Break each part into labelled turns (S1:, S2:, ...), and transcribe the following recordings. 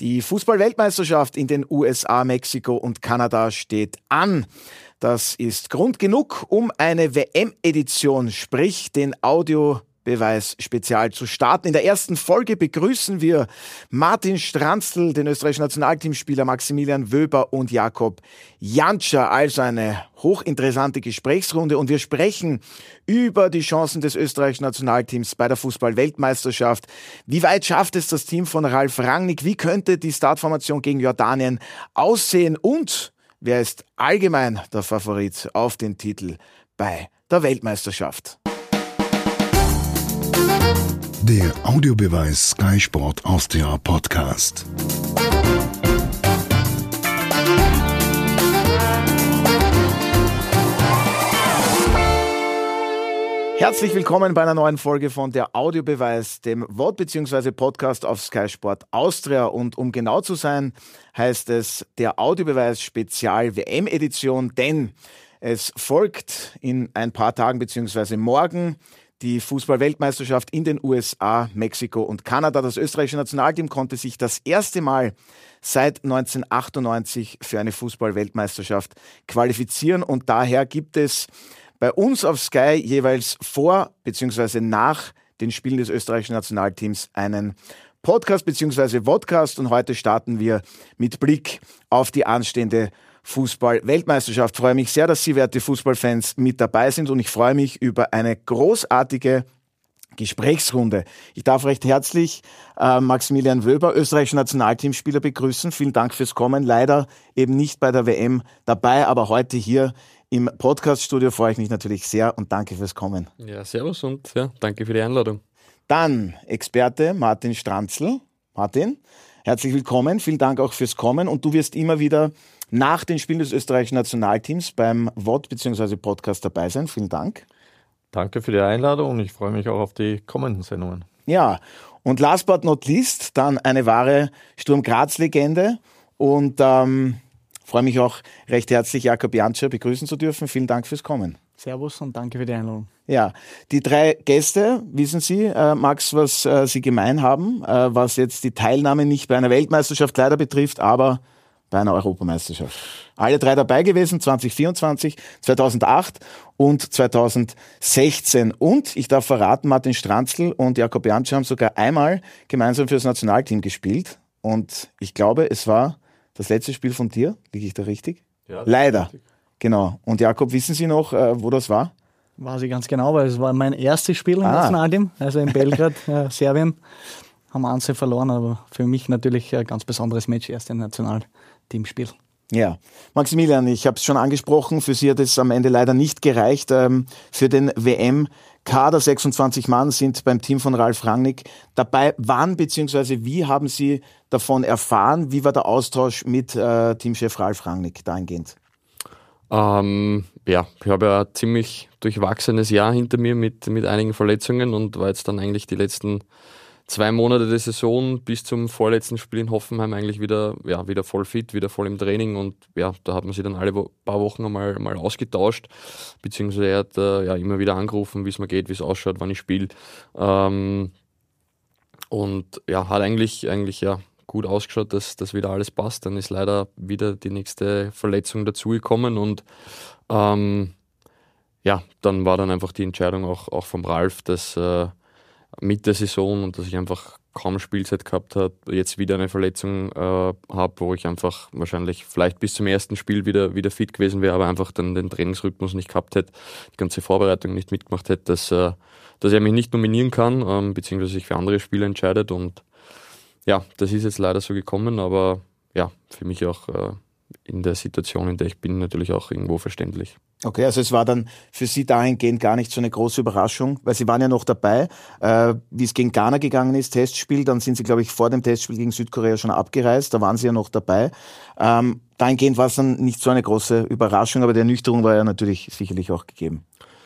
S1: Die Fußball-Weltmeisterschaft in den USA, Mexiko und Kanada steht an. Das ist Grund genug, um eine WM-Edition, sprich den Audiobeweis-Spezial zu starten. In der ersten Folge begrüßen wir Martin Stranzl, den österreichischen Nationalteamspieler Maximilian Wöber und Jakob Jantscher. Also eine hochinteressante Gesprächsrunde und wir sprechen über die Chancen des österreichischen Nationalteams bei der Fußball-Weltmeisterschaft. Wie weit schafft es das Team von Ralf Rangnick? Wie könnte die Startformation gegen Jordanien aussehen? Und wer ist allgemein der Favorit auf den Titel bei der Weltmeisterschaft?
S2: Der Audiobeweis Sky Sport Austria Podcast.
S1: Herzlich willkommen bei einer neuen Folge von der Audiobeweis, dem Wort- bzw. Podcast auf Sky Sport Austria. Und um genau zu sein, heißt es der Audiobeweis Spezial WM-Edition, denn es folgt in ein paar Tagen bzw. morgen die Fußball-Weltmeisterschaft in den USA, Mexiko und Kanada. Das österreichische Nationalteam konnte sich das erste Mal seit 1998 für eine Fußball-Weltmeisterschaft qualifizieren und daher gibt es bei uns auf Sky jeweils vor bzw. nach den Spielen des österreichischen Nationalteams einen Podcast bzw. Vodcast und heute starten wir mit Blick auf die anstehende Fußball-Weltmeisterschaft. Ich freue mich sehr, dass Sie, werte Fußballfans, mit dabei sind und ich freue mich über eine großartige Gesprächsrunde. Ich darf recht herzlich Maximilian Wöber, österreichischer Nationalteamspieler, begrüßen. Vielen Dank fürs Kommen. Leider eben nicht bei der WM dabei, aber heute hier im Podcast-Studio freue ich mich natürlich sehr und danke fürs Kommen.
S3: Ja, servus und ja, danke für die Einladung.
S1: Dann Experte Martin Stranzl. Martin, herzlich willkommen. Vielen Dank auch fürs Kommen und du wirst immer wieder nach den Spielen des österreichischen Nationalteams beim VOD bzw. Podcast dabei sein. Vielen Dank.
S4: Danke für die Einladung und ich freue mich auch auf die kommenden Sendungen.
S1: Ja, und last but not least, dann eine wahre Sturm Graz-Legende und freue mich auch recht herzlich, Jakob Jantscher begrüßen zu dürfen. Vielen Dank fürs Kommen.
S5: Servus und danke für die Einladung.
S1: Ja, die drei Gäste, wissen Sie, Max, was sie gemein haben, was jetzt die Teilnahme nicht bei einer Weltmeisterschaft leider betrifft, aber bei einer Europameisterschaft. Alle drei dabei gewesen, 2024, 2008 und 2016. Und ich darf verraten, Martin Stranzl und Jakob Jantscher haben sogar einmal gemeinsam für das Nationalteam gespielt. Und ich glaube, es war das letzte Spiel von dir. Liege ich da richtig?
S4: Ja,
S1: leider.
S4: Richtig.
S1: Genau. Und Jakob, wissen Sie noch, wo das war?
S5: Weiß ich ganz genau, weil es war mein erstes Spiel im Nationalteam, also in Belgrad, Serbien. Haben wir 1 verloren, aber für mich natürlich ein ganz besonderes Match, erste Nationalteamspiel.
S1: Ja, Maximilian, ich habe es schon angesprochen, für Sie hat es am Ende leider nicht gereicht. Für den WM-Kader 26 Mann sind beim Team von Ralf Rangnick dabei. Wann bzw. wie haben Sie davon erfahren? Wie war der Austausch mit Teamchef Ralf Rangnick dahingehend?
S3: Ja, ich habe ja ein ziemlich durchwachsenes Jahr hinter mir mit einigen Verletzungen und war jetzt dann eigentlich die letzten 2 Monate der Saison bis zum vorletzten Spiel in Hoffenheim eigentlich wieder voll fit, wieder voll im Training und ja, da hat man sich dann alle paar Wochen mal ausgetauscht, beziehungsweise er hat immer wieder angerufen, wie es mir geht, wie es ausschaut, wann ich spiele und ja, hat eigentlich gut ausgeschaut, dass wieder alles passt. Dann ist leider wieder die nächste Verletzung dazugekommen und dann war dann einfach die Entscheidung auch vom Ralf, dass mit der Saison und dass ich einfach kaum Spielzeit gehabt habe, jetzt wieder eine Verletzung habe, wo ich einfach wahrscheinlich vielleicht bis zum ersten Spiel wieder fit gewesen wäre, aber einfach dann den Trainingsrhythmus nicht gehabt hätte, die ganze Vorbereitung nicht mitgemacht hätte, dass er mich nicht nominieren kann, beziehungsweise sich für andere Spiele entscheidet und ja, das ist jetzt leider so gekommen, aber ja, für mich auch in der Situation, in der ich bin, natürlich auch irgendwo verständlich.
S1: Okay, also es war dann für Sie dahingehend gar nicht so eine große Überraschung, weil Sie waren ja noch dabei, wie es gegen Ghana gegangen ist, Testspiel, dann sind Sie, glaube ich, vor dem Testspiel gegen Südkorea schon abgereist, da waren Sie ja noch dabei. Dahingehend war es dann nicht so eine große Überraschung, aber die Ernüchterung war ja natürlich sicherlich auch gegeben.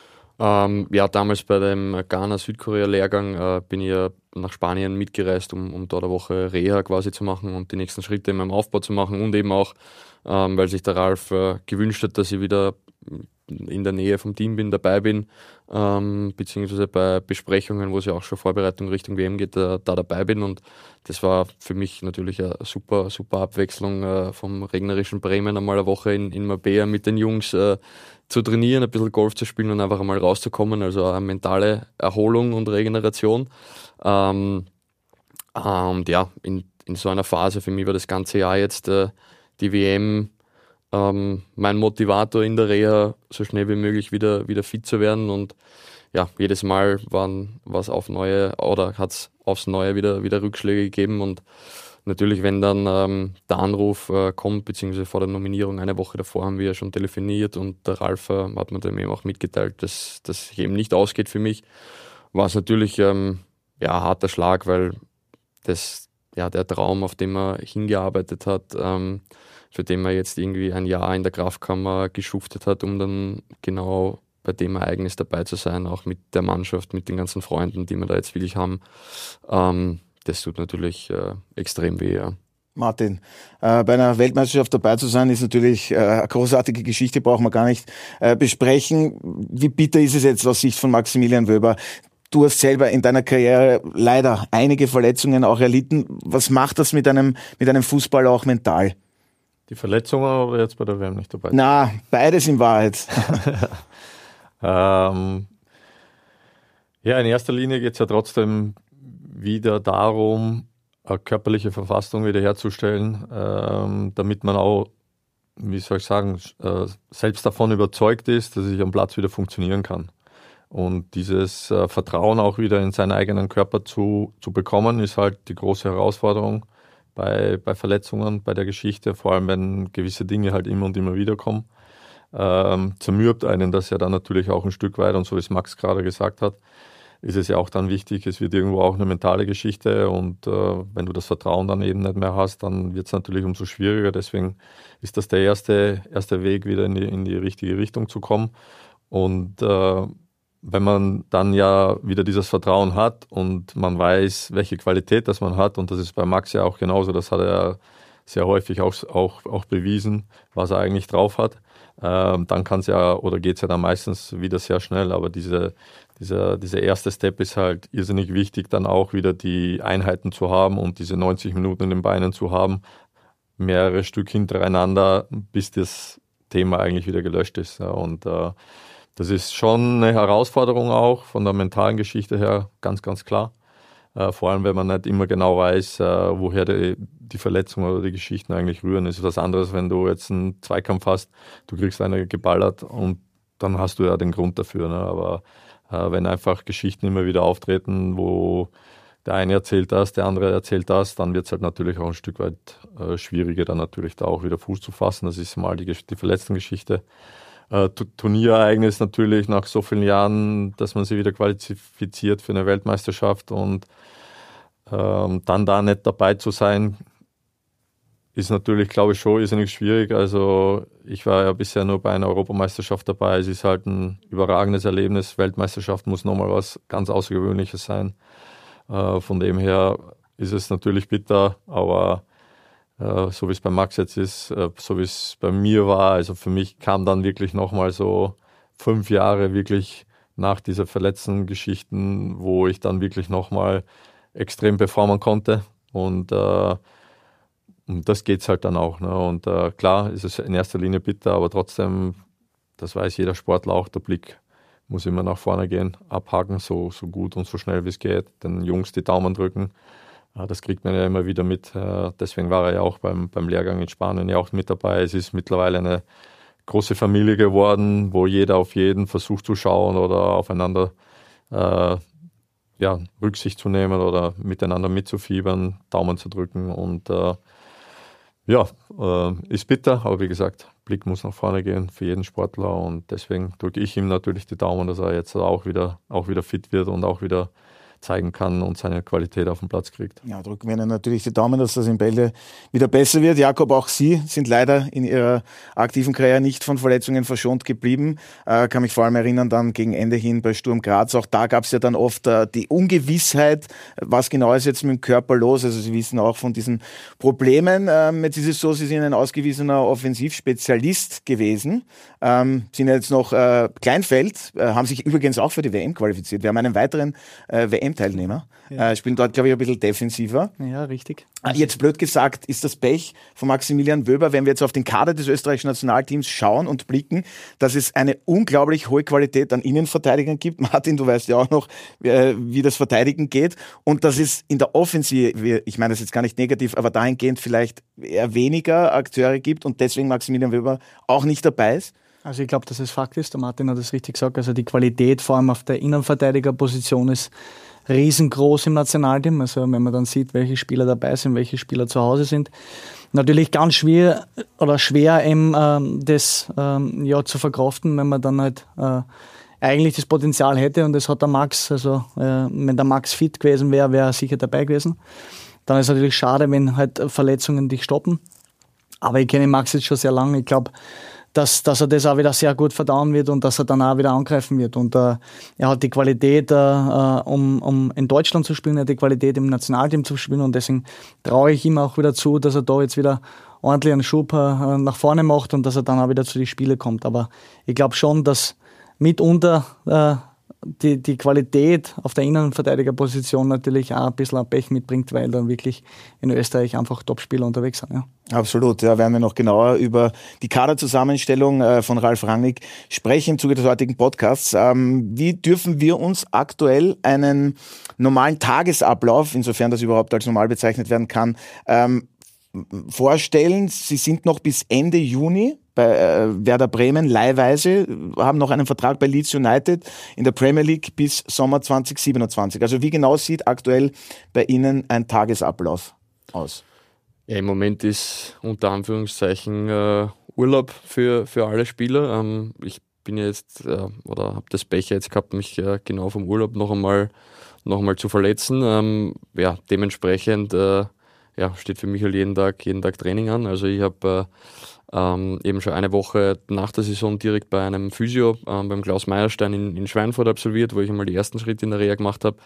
S3: Damals bei dem Ghana-Südkorea-Lehrgang bin ich ja nach Spanien mitgereist, um dort eine Woche Reha quasi zu machen und die nächsten Schritte in meinem Aufbau zu machen und eben auch, weil sich der Ralf gewünscht hat, dass ich wieder in der Nähe vom Team bin, dabei bin, beziehungsweise bei Besprechungen, wo es ja auch schon Vorbereitung Richtung WM geht, da dabei bin. Und das war für mich natürlich eine super, super Abwechslung, vom regnerischen Bremen einmal eine Woche in Marbella mit den Jungs zu trainieren, ein bisschen Golf zu spielen und einfach einmal rauszukommen. Also eine mentale Erholung und Regeneration. Und ja, in so einer Phase, für mich war das ganze Jahr jetzt die WM mein Motivator in der Reha, so schnell wie möglich wieder fit zu werden. Und ja, jedes Mal hat es aufs Neue wieder Rückschläge gegeben. Und natürlich, wenn dann der Anruf kommt, beziehungsweise vor der Nominierung, eine Woche davor haben wir ja schon telefoniert und der Ralf hat mir dann eben auch mitgeteilt, dass das eben nicht ausgeht für mich, war es natürlich ein harter Schlag, weil der Traum, auf den man hingearbeitet hat, für den man jetzt irgendwie ein Jahr in der Kraftkammer geschuftet hat, um dann genau bei dem Ereignis dabei zu sein, auch mit der Mannschaft, mit den ganzen Freunden, die wir da jetzt wirklich haben. Das tut natürlich extrem weh, ja.
S1: Martin, bei einer Weltmeisterschaft dabei zu sein, ist natürlich eine großartige Geschichte, brauchen wir gar nicht besprechen. Wie bitter ist es jetzt aus Sicht von Maximilian Wöber? Du hast selber in deiner Karriere leider einige Verletzungen auch erlitten. Was macht das mit einem Fußballer auch mental?
S4: Die Verletzungen oder jetzt bei der WM nicht dabei?
S1: Na, beides in Wahrheit.
S4: Ja, in erster Linie geht es ja trotzdem wieder darum, eine körperliche Verfassung wiederherzustellen, damit man auch, wie soll ich sagen, selbst davon überzeugt ist, dass ich am Platz wieder funktionieren kann. Und dieses Vertrauen auch wieder in seinen eigenen Körper zu bekommen, ist halt die große Herausforderung bei Verletzungen, bei der Geschichte, vor allem wenn gewisse Dinge halt immer und immer wieder kommen. Zermürbt einen das ja dann natürlich auch ein Stück weit, und so wie es Max gerade gesagt hat, ist es ja auch dann wichtig, es wird irgendwo auch eine mentale Geschichte, und wenn du das Vertrauen dann eben nicht mehr hast, dann wird es natürlich umso schwieriger. Deswegen ist das der erste Weg, wieder in die richtige Richtung zu kommen. Und wenn man dann ja wieder dieses Vertrauen hat und man weiß, welche Qualität das man hat, und das ist bei Max ja auch genauso, das hat er sehr häufig auch bewiesen, was er eigentlich drauf hat, dann kann es ja, oder geht es ja dann meistens wieder sehr schnell, aber dieser erste Step ist halt irrsinnig wichtig, dann auch wieder die Einheiten zu haben und diese 90 Minuten in den Beinen zu haben, mehrere Stück hintereinander, bis das Thema eigentlich wieder gelöscht ist. Ja, und das ist schon eine Herausforderung auch von der mentalen Geschichte her, ganz, ganz klar. Vor allem, wenn man nicht immer genau weiß, woher die Verletzungen oder die Geschichten eigentlich rühren. Es ist was anderes, wenn du jetzt einen Zweikampf hast, du kriegst eine geballert und dann hast du ja den Grund dafür. Ne? Aber wenn einfach Geschichten immer wieder auftreten, wo der eine erzählt das, der andere erzählt das, dann wird es halt natürlich auch ein Stück weit schwieriger, dann natürlich da auch wieder Fuß zu fassen. Das ist mal die verletzten Geschichte. Turnierereignis natürlich nach so vielen Jahren, dass man sich wieder qualifiziert für eine Weltmeisterschaft, und dann da nicht dabei zu sein, ist natürlich, glaube ich, schon irrsinnig schwierig. Also ich war ja bisher nur bei einer Europameisterschaft dabei. Es ist halt ein überragendes Erlebnis. Weltmeisterschaft muss nochmal was ganz Außergewöhnliches sein. Von dem her ist es natürlich bitter, aber so wie es bei Max jetzt ist, so wie es bei mir war, also für mich kam dann wirklich nochmal so 5 Jahre wirklich nach dieser verletzten Geschichten, wo ich dann wirklich nochmal extrem performen konnte, und um das geht es halt dann auch. Ne? Und klar ist es in erster Linie bitter, aber trotzdem, das weiß jeder Sportler auch, der Blick muss immer nach vorne gehen, abhaken, so gut und so schnell wie es geht, den Jungs die Daumen drücken. Das kriegt man ja immer wieder mit. Deswegen war er ja auch beim Lehrgang in Spanien ja auch mit dabei. Es ist mittlerweile eine große Familie geworden, wo jeder auf jeden versucht zu schauen oder aufeinander Rücksicht zu nehmen oder miteinander mitzufiebern, Daumen zu drücken. Und ist bitter, aber wie gesagt, Blick muss nach vorne gehen für jeden Sportler, und deswegen drücke ich ihm natürlich die Daumen, dass er jetzt auch wieder fit wird und auch wieder zeigen kann und seine Qualität auf den Platz kriegt.
S1: Ja, drücken wir Ihnen natürlich die Daumen, dass das in Bälde wieder besser wird. Jakob, auch Sie sind leider in Ihrer aktiven Karriere nicht von Verletzungen verschont geblieben. Kann mich vor allem erinnern dann gegen Ende hin bei Sturm Graz. Auch da gab es ja dann oft die Ungewissheit, was genau ist jetzt mit dem Körper los. Also Sie wissen auch von diesen Problemen. Jetzt ist es so, Sie sind ein ausgewiesener Offensivspezialist gewesen. Sind jetzt noch Kleinfeld, haben sich übrigens auch für die WM qualifiziert. Wir haben einen weiteren WM-Teilnehmer, spielen dort, glaube ich, ein bisschen defensiver.
S5: Ja, richtig.
S1: Jetzt blöd gesagt, ist das Pech von Maximilian Wöber, wenn wir jetzt auf den Kader des österreichischen Nationalteams schauen und blicken, dass es eine unglaublich hohe Qualität an Innenverteidigern gibt. Martin, du weißt ja auch noch, wie das Verteidigen geht. Und dass es in der Offensive, ich meine das jetzt gar nicht negativ, aber dahingehend vielleicht eher weniger Akteure gibt und deswegen Maximilian Wöber auch nicht dabei ist.
S5: Also ich glaube, dass es Fakt ist, der Martin hat es richtig gesagt, also die Qualität vor allem auf der Innenverteidigerposition ist riesengroß im Nationalteam, also wenn man dann sieht, welche Spieler dabei sind, welche Spieler zu Hause sind. Natürlich ganz schwer das zu verkraften, wenn man dann halt eigentlich das Potenzial hätte und das hat der Max, also wenn der Max fit gewesen wäre, wäre er sicher dabei gewesen. Dann ist es natürlich schade, wenn halt Verletzungen dich stoppen. Aber ich kenne Max jetzt schon sehr lange, ich glaube, dass er das auch wieder sehr gut verdauen wird und dass er dann auch wieder angreifen wird. Und er hat die Qualität, um in Deutschland zu spielen, er hat die Qualität im Nationalteam zu spielen und deswegen traue ich ihm auch wieder zu, dass er da jetzt wieder ordentlich einen Schub nach vorne macht und dass er dann auch wieder zu den Spielen kommt. Aber ich glaube schon, dass mitunter die Qualität auf der Innenverteidigerposition natürlich auch ein bisschen ein Pech mitbringt, weil dann wirklich in Österreich einfach Topspieler unterwegs sind. Ja.
S1: Absolut, ja, werden wir noch genauer über die Kaderzusammenstellung von Ralf Rangnick sprechen im Zuge des heutigen Podcasts. Wie dürfen wir uns aktuell einen normalen Tagesablauf, insofern das überhaupt als normal bezeichnet werden kann, vorstellen? Sie sind noch bis Ende Juni bei Werder Bremen leihweise, haben noch einen Vertrag bei Leeds United in der Premier League bis Sommer 2027. Also wie genau sieht aktuell bei Ihnen ein Tagesablauf aus?
S3: Ja, im Moment ist unter Anführungszeichen Urlaub für alle Spieler. Ich bin jetzt oder habe das Pech jetzt gehabt, mich genau vom Urlaub noch einmal zu verletzen. Dementsprechend steht für mich halt jeden Tag Training an. Also ich habe eben schon eine Woche nach der Saison direkt bei einem Physio beim Klaus Meierstein in Schweinfurt absolviert, wo ich einmal die ersten Schritte in der Reha gemacht habe.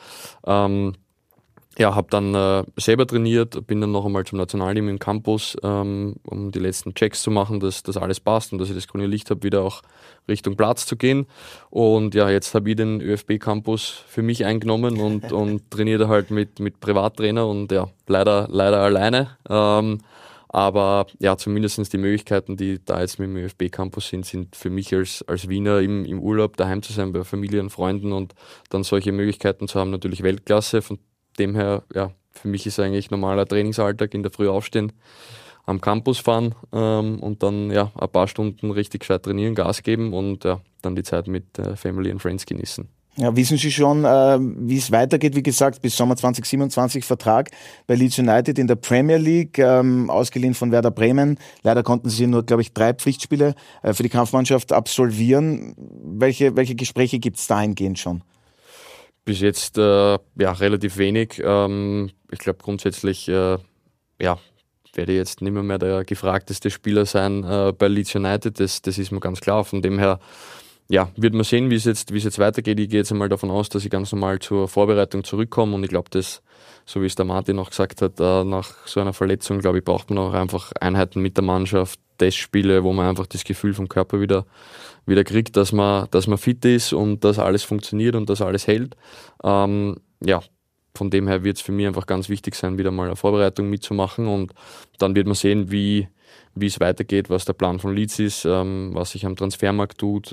S3: Habe dann selber trainiert, bin dann noch einmal zum Nationalteam im Campus, um die letzten Checks zu machen, dass das alles passt und dass ich das grüne Licht habe, wieder auch Richtung Platz zu gehen. Und ja, jetzt habe ich den ÖFB-Campus für mich eingenommen und trainiere halt mit Privattrainer und ja, leider alleine. Aber ja, zumindest die Möglichkeiten, die da jetzt mit dem ÖFB-Campus sind für mich als Wiener im Urlaub daheim zu sein, bei Familie und Freunden und dann solche Möglichkeiten zu haben, natürlich Weltklasse. Von dem her, ja, für mich ist eigentlich normaler Trainingsalltag, in der Früh aufstehen, am Campus fahren und dann ja ein paar Stunden richtig gescheit trainieren, Gas geben und ja, dann die Zeit mit Family and Friends genießen.
S1: Ja, wissen Sie schon, wie es weitergeht? Wie gesagt, bis Sommer 2027 Vertrag bei Leeds United in der Premier League, ausgeliehen von Werder Bremen. Leider konnten Sie nur, glaube ich, 3 Pflichtspiele für die Kampfmannschaft absolvieren. Welche Gespräche gibt es dahingehend schon?
S3: Bis jetzt relativ wenig. Ich glaube grundsätzlich werde ich jetzt nicht mehr der gefragteste Spieler sein bei Leeds United. Das ist mir ganz klar. Von dem her wird man sehen, wie es jetzt weitergeht. Ich gehe jetzt einmal davon aus, dass ich ganz normal zur Vorbereitung zurückkomme und ich glaube, dass, so wie es der Martin auch gesagt hat, nach so einer Verletzung, glaube ich, braucht man auch einfach Einheiten mit der Mannschaft, Testspiele, wo man einfach das Gefühl vom Körper wieder kriegt, dass man fit ist und dass alles funktioniert und dass alles hält. Von dem her wird es für mich einfach ganz wichtig sein, wieder mal eine Vorbereitung mitzumachen und dann wird man sehen, wie es weitergeht, was der Plan von Leeds ist, was sich am Transfermarkt tut.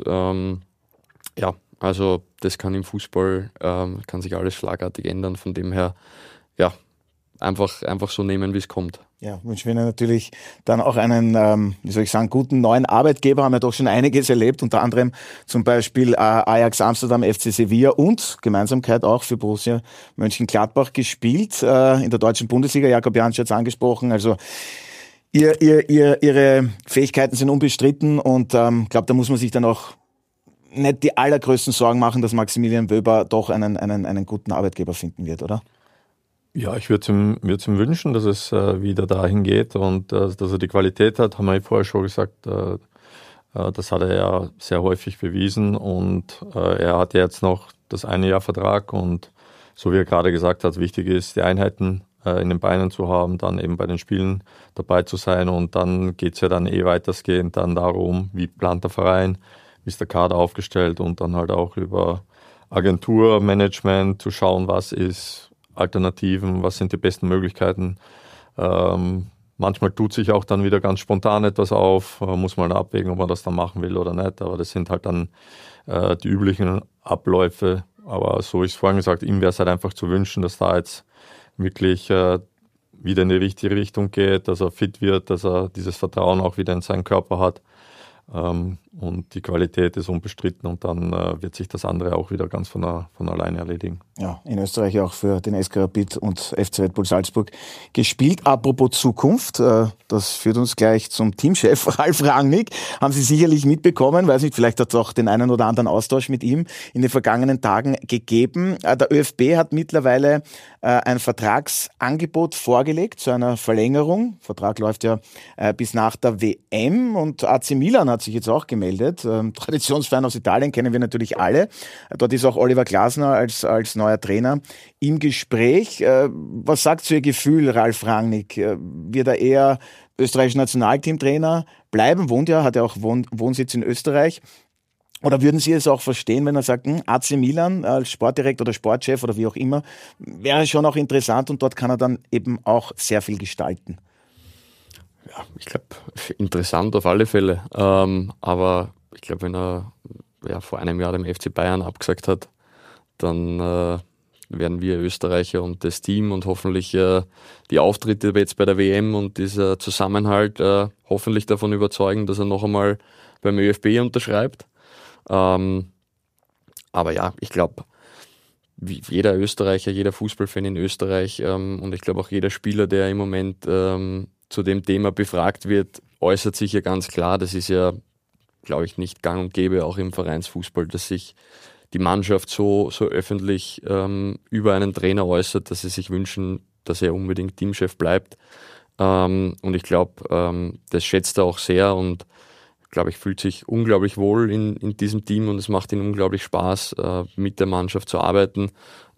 S3: Also das kann im Fußball, kann sich alles schlagartig ändern. Von dem her, einfach so nehmen, wie es kommt.
S1: Ja, wünschen wir Ihnen natürlich dann auch einen, guten neuen Arbeitgeber. Haben ja doch schon einiges erlebt, unter anderem zum Beispiel Ajax Amsterdam, FC Sevilla und Gemeinsamkeit auch für Borussia Mönchengladbach gespielt in der deutschen Bundesliga. Jakob Jansch hat es angesprochen, also Ihre Fähigkeiten sind unbestritten und glaube, da muss man sich dann auch nicht die allergrößten Sorgen machen, dass Maximilian Wöber doch einen guten Arbeitgeber finden wird, oder?
S4: Ja, ich würde es ihm wünschen, dass es wieder dahin geht und dass er die Qualität hat, haben wir vorher schon gesagt. Das hat er ja sehr häufig bewiesen und er hat jetzt noch das eine Jahr Vertrag und so wie er gerade gesagt hat, wichtig ist, die Einheiten in den Beinen zu haben, dann eben bei den Spielen dabei zu sein und dann geht es ja dann weitestgehend dann darum, wie plant der Verein, wie ist der Kader aufgestellt und dann halt auch über Agenturmanagement zu schauen, was ist Alternativen, was sind die besten Möglichkeiten. Manchmal tut sich auch dann wieder ganz spontan etwas auf, muss man abwägen, ob man das dann machen will oder nicht, aber das sind halt dann die üblichen Abläufe. Aber so ist es vorhin gesagt, ihm wäre es halt einfach zu wünschen, dass da jetzt wirklich wieder in die richtige Richtung geht, dass er fit wird, dass er dieses Vertrauen auch wieder in seinen Körper hat. Und die Qualität ist unbestritten und dann wird sich das andere auch wieder ganz von alleine erledigen.
S1: Ja, in Österreich auch für den SK Rapid und FC Red Bull Salzburg gespielt. Apropos Zukunft, das führt uns gleich zum Teamchef Ralf Rangnick. Haben Sie sicherlich mitbekommen, weiß nicht, vielleicht hat es auch den einen oder anderen Austausch mit ihm in den vergangenen Tagen gegeben. Der ÖFB hat mittlerweile ein Vertragsangebot vorgelegt zu einer Verlängerung. Der Vertrag läuft ja bis nach der WM und AC Milan hat sich jetzt auch gemeldet. Traditionsverein aus Italien kennen wir natürlich alle. Dort ist auch Oliver Glasner als neuer Trainer im Gespräch. Was sagt zu Ihr Gefühl, Ralf Rangnick? Wird er eher österreichischer Nationalteamtrainer bleiben? Hat ja auch Wohnsitz in Österreich. Oder würden Sie es auch verstehen, wenn er sagt, AC Milan als Sportdirektor oder Sportchef oder wie auch immer, wäre schon auch interessant und dort kann er dann eben auch sehr viel gestalten?
S3: Ja, ich glaube, interessant auf alle Fälle. Aber ich glaube, wenn er vor einem Jahr dem FC Bayern abgesagt hat, dann werden wir Österreicher und das Team und hoffentlich die Auftritte jetzt bei der WM und dieser Zusammenhalt hoffentlich davon überzeugen, dass er noch einmal beim ÖFB unterschreibt. Aber ja, ich glaube, jeder Österreicher, jeder Fußballfan in Österreich und ich glaube auch jeder Spieler, der im Moment zu dem Thema befragt wird, äußert sich ja ganz klar. Das ist ja, glaube ich, nicht gang und gäbe, auch im Vereinsfußball, dass sich die Mannschaft so öffentlich über einen Trainer äußert, dass sie sich wünschen, dass er unbedingt Teamchef bleibt. Und ich glaube, das schätzt er auch sehr und glaube ich, fühlt sich unglaublich wohl in diesem Team und es macht ihm unglaublich Spaß, mit der Mannschaft zu arbeiten.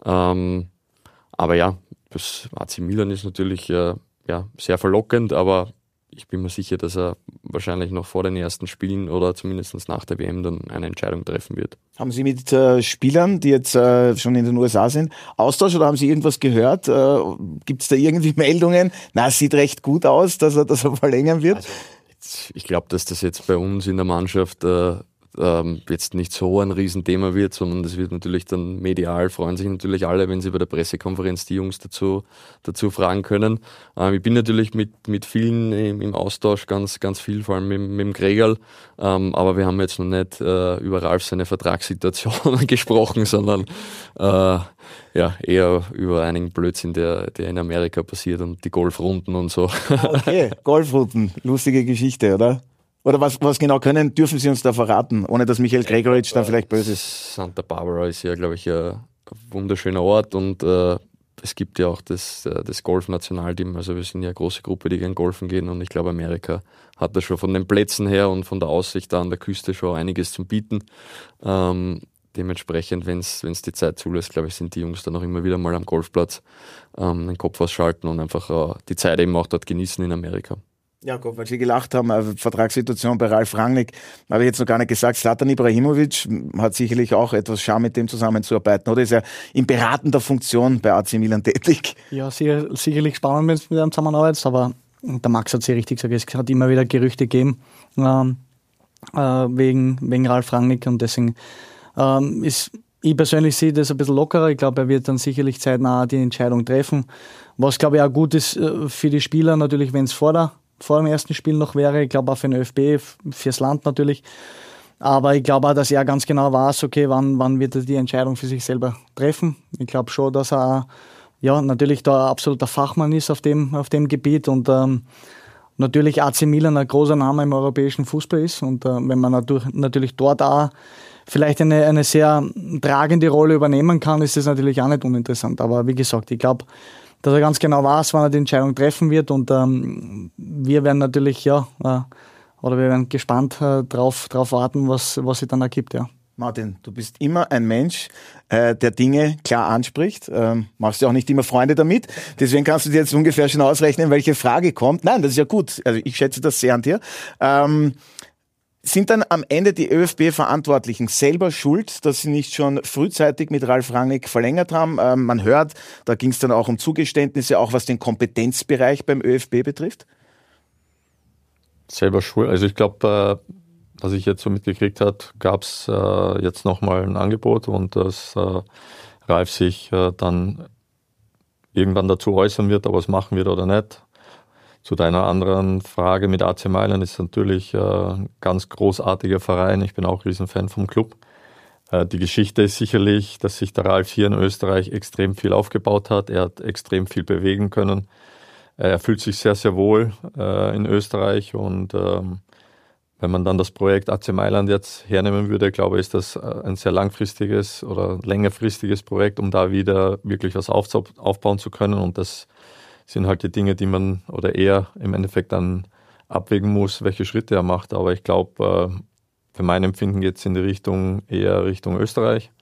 S3: Aber ja, das AC Milan ist natürlich sehr verlockend, aber ich bin mir sicher, dass er wahrscheinlich noch vor den ersten Spielen oder zumindest nach der WM dann eine Entscheidung treffen wird. Haben Sie mit
S1: Spielern, die jetzt schon in den USA sind, Austausch oder haben Sie irgendwas gehört? Gibt es da irgendwie Meldungen? Es sieht recht gut aus, dass er verlängern wird.
S3: Also, ich glaube, dass das jetzt bei uns in der Mannschaft jetzt nicht so ein Riesenthema wird, sondern das wird natürlich dann medial, freuen sich natürlich alle, wenn sie bei der Pressekonferenz die Jungs dazu fragen können. Ich bin natürlich mit vielen im Austausch, ganz, ganz viel, vor allem mit dem Gregerl, aber wir haben jetzt noch nicht über Ralf seine Vertragssituation gesprochen, sondern eher über einigen Blödsinn, der in Amerika passiert und die Golfrunden und so.
S1: Okay, Golfrunden, lustige Geschichte, oder? Oder was genau dürfen Sie uns da verraten, ohne dass Michael Gregoritsch dann vielleicht böse ist?
S3: Santa Barbara ist ja, glaube ich, ein wunderschöner Ort und es gibt ja auch das Golf-Nationalteam, also wir sind ja eine große Gruppe, die gern golfen gehen und ich glaube, Amerika hat da schon von den Plätzen her und von der Aussicht da an der Küste schon einiges zum Bieten. Dementsprechend, wenn es die Zeit zulässt, glaube ich, sind die Jungs dann auch immer wieder mal am Golfplatz den Kopf ausschalten und einfach die Zeit eben auch dort genießen in Amerika.
S1: Jakob, weil Sie gelacht haben, Vertragssituation bei Ralf Rangnick, habe ich jetzt noch gar nicht gesagt, Zlatan Ibrahimovic hat sicherlich auch etwas Charme, mit dem zusammenzuarbeiten, oder ist er in beratender Funktion bei AC Milan tätig?
S5: Ja, sicherlich spannend, wenn es mit einem zusammenarbeitet, aber der Max hat es ja richtig gesagt, es hat immer wieder Gerüchte gegeben wegen Ralf Rangnick und deswegen ich persönlich sehe das ein bisschen lockerer. Ich glaube, er wird dann sicherlich zeitnah die Entscheidung treffen. Was, glaube ich, auch gut ist für die Spieler natürlich, wenn es vor dem ersten Spiel noch wäre. Ich glaube auch für den ÖFB, fürs Land natürlich. Aber ich glaube auch, dass er ganz genau weiß, okay, wann wird er die Entscheidung für sich selber treffen. Ich glaube schon, dass er natürlich da ein absoluter Fachmann ist auf dem Gebiet und natürlich AC Milan ein großer Name im europäischen Fußball ist. Und wenn man natürlich dort auch vielleicht eine sehr tragende Rolle übernehmen kann, ist das natürlich auch nicht uninteressant. Aber wie gesagt, ich glaube, dass er ganz genau weiß, wann er die Entscheidung treffen wird und wir werden natürlich, wir werden gespannt drauf warten, was sich dann ergibt, ja.
S1: Martin, du bist immer ein Mensch, der Dinge klar anspricht. Machst ja auch nicht immer Freunde damit. Deswegen kannst du dir jetzt ungefähr schon ausrechnen, welche Frage kommt. Nein, das ist ja gut. Also ich schätze das sehr an dir. Sind dann am Ende die ÖFB-Verantwortlichen selber schuld, dass sie nicht schon frühzeitig mit Ralf Rangnick verlängert haben? Man hört, da ging es dann auch um Zugeständnisse, auch was den Kompetenzbereich beim ÖFB betrifft.
S4: Selber schuld. Also ich glaube, was ich jetzt so mitgekriegt habe, gab es jetzt nochmal ein Angebot und dass Ralf sich dann irgendwann dazu äußern wird, ob er es machen wird oder nicht. Zu deiner anderen Frage mit AC Mailand ist natürlich ein ganz großartiger Verein. Ich bin auch Riesenfan vom Club. Die Geschichte ist sicherlich, dass sich der Ralf hier in Österreich extrem viel aufgebaut hat. Er hat extrem viel bewegen können. Er fühlt sich sehr, sehr wohl in Österreich und wenn man dann das Projekt AC Mailand jetzt hernehmen würde, glaube ich, ist das ein sehr langfristiges oder längerfristiges Projekt, um da wieder wirklich was aufbauen zu können. Und das sind halt die Dinge, die man oder er im Endeffekt dann abwägen muss, welche Schritte er macht. Aber ich glaube, für mein Empfinden geht es in die Richtung, eher Richtung Österreich.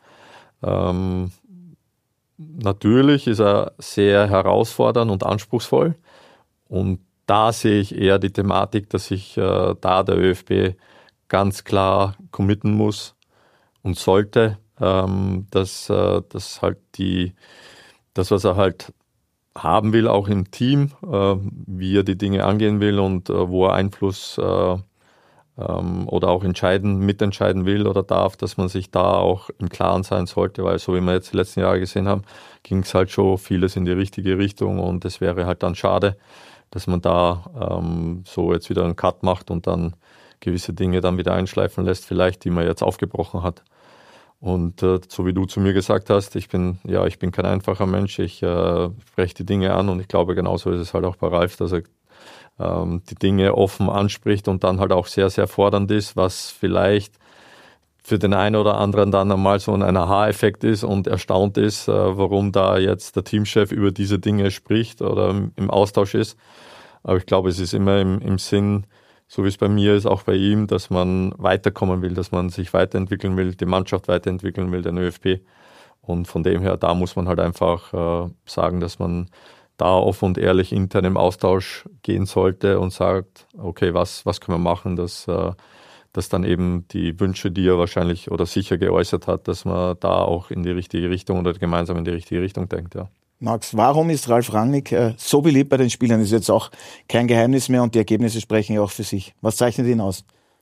S4: Natürlich ist er sehr herausfordernd und anspruchsvoll. Und da sehe ich eher die Thematik, dass sich da der ÖFB ganz klar committen muss und sollte, dass halt das, was er halt haben will, auch im Team, wie er die Dinge angehen will und wo er Einfluss oder auch mitentscheiden will oder darf, dass man sich da auch im Klaren sein sollte, weil so wie wir jetzt die letzten Jahre gesehen haben, ging es halt schon vieles in die richtige Richtung und es wäre halt dann schade, dass man da so jetzt wieder einen Cut macht und dann gewisse Dinge dann wieder einschleifen lässt, vielleicht, die man jetzt aufgebrochen hat. Und so wie du zu mir gesagt hast, ich bin kein einfacher Mensch, ich spreche die Dinge an und ich glaube, genauso ist es halt auch bei Ralf, dass er die Dinge offen anspricht und dann halt auch sehr, sehr fordernd ist, was vielleicht für den einen oder anderen dann einmal so ein Aha-Effekt ist und erstaunt ist, warum da jetzt der Teamchef über diese Dinge spricht oder im Austausch ist. Aber ich glaube, es ist immer im Sinn, so wie es bei mir ist, auch bei ihm, dass man weiterkommen will, dass man sich weiterentwickeln will, die Mannschaft weiterentwickeln will, den ÖFB. Und von dem her, da muss man halt einfach sagen, dass man da offen und ehrlich intern im Austausch gehen sollte und sagt, okay, was können wir machen, dass dann eben die Wünsche, die er wahrscheinlich oder sicher geäußert hat, dass man da auch in die richtige Richtung oder gemeinsam in die richtige Richtung denkt, ja.
S1: Max, warum ist Ralf Rangnick so beliebt bei den Spielern? Das ist jetzt auch kein Geheimnis mehr und die Ergebnisse sprechen ja auch für sich. Was zeichnet ihn aus?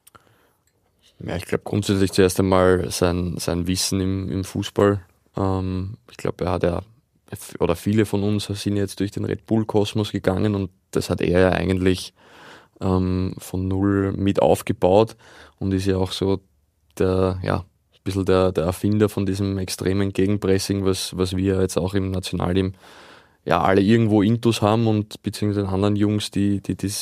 S3: Ja, ich glaube grundsätzlich zuerst einmal sein Wissen im Fußball. Ich glaube, er hat ja, oder viele von uns sind jetzt durch den Red Bull-Kosmos gegangen und das hat er ja eigentlich von null mit aufgebaut und ist ja auch so ein bisschen der Erfinder von diesem extremen Gegenpressing, was wir jetzt auch im Nationalteam ja alle irgendwo intus haben und beziehungsweise anderen Jungs, die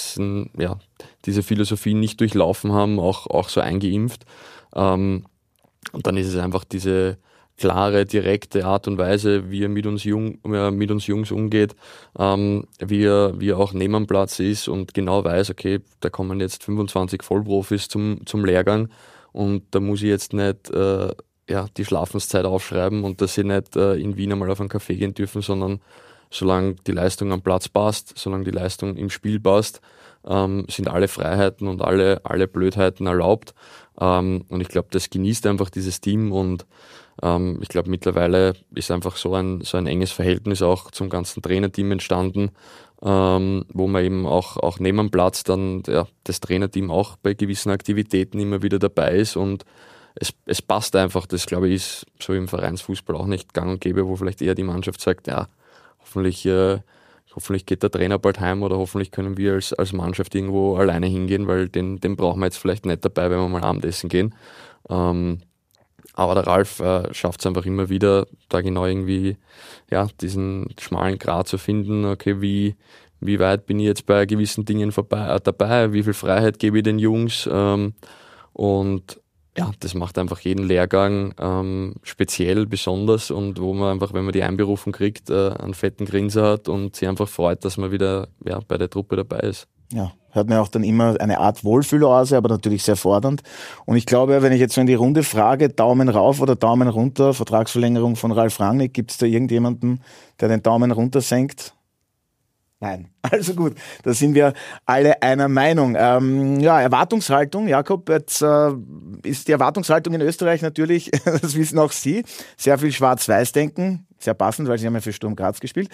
S3: diese Philosophie nicht durchlaufen haben, auch so eingeimpft. Und dann ist es einfach diese klare, direkte Art und Weise, wie er mit uns Jungs umgeht, wie er auch neben dem Platz ist und genau weiß, okay, da kommen jetzt 25 Vollprofis zum Lehrgang und da muss ich jetzt nicht die Schlafenszeit aufschreiben und dass sie nicht in Wien einmal auf einen Café gehen dürfen, sondern solange die Leistung am Platz passt, solange die Leistung im Spiel passt, sind alle Freiheiten und alle Blödheiten erlaubt. Und ich glaube, das genießt einfach dieses Team und ich glaube, mittlerweile ist einfach so ein enges Verhältnis auch zum ganzen Trainerteam entstanden, wo man eben auch neben dem Platz dann das Trainerteam auch bei gewissen Aktivitäten immer wieder dabei ist und es passt einfach. Das, glaube ich, ist so im Vereinsfußball auch nicht gang und gäbe, wo vielleicht eher die Mannschaft sagt, ja, hoffentlich geht der Trainer bald heim oder hoffentlich können wir als Mannschaft irgendwo alleine hingehen, weil den brauchen wir jetzt vielleicht nicht dabei, wenn wir mal Abendessen gehen. Aber der Ralf schafft es einfach immer wieder, da genau irgendwie diesen schmalen Grat zu finden, okay, wie weit bin ich jetzt bei gewissen Dingen dabei, wie viel Freiheit gebe ich den Jungs und ja, das macht einfach jeden Lehrgang speziell, besonders und wo man einfach, wenn man die einberufen kriegt, einen fetten Grinser hat und sich einfach freut, dass man wieder bei der Truppe dabei ist.
S1: Ja, hört man auch dann immer eine Art Wohlfühloase, aber natürlich sehr fordernd. Und ich glaube, wenn ich jetzt so in die Runde frage, Daumen rauf oder Daumen runter, Vertragsverlängerung von Ralf Rangnick, gibt es da irgendjemanden, der den Daumen runter senkt? Nein. Also gut, da sind wir alle einer Meinung. Erwartungshaltung, Jakob, jetzt ist die Erwartungshaltung in Österreich natürlich, das wissen auch Sie, sehr viel Schwarz-Weiß-Denken, sehr passend, weil Sie haben ja für Sturm Graz gespielt.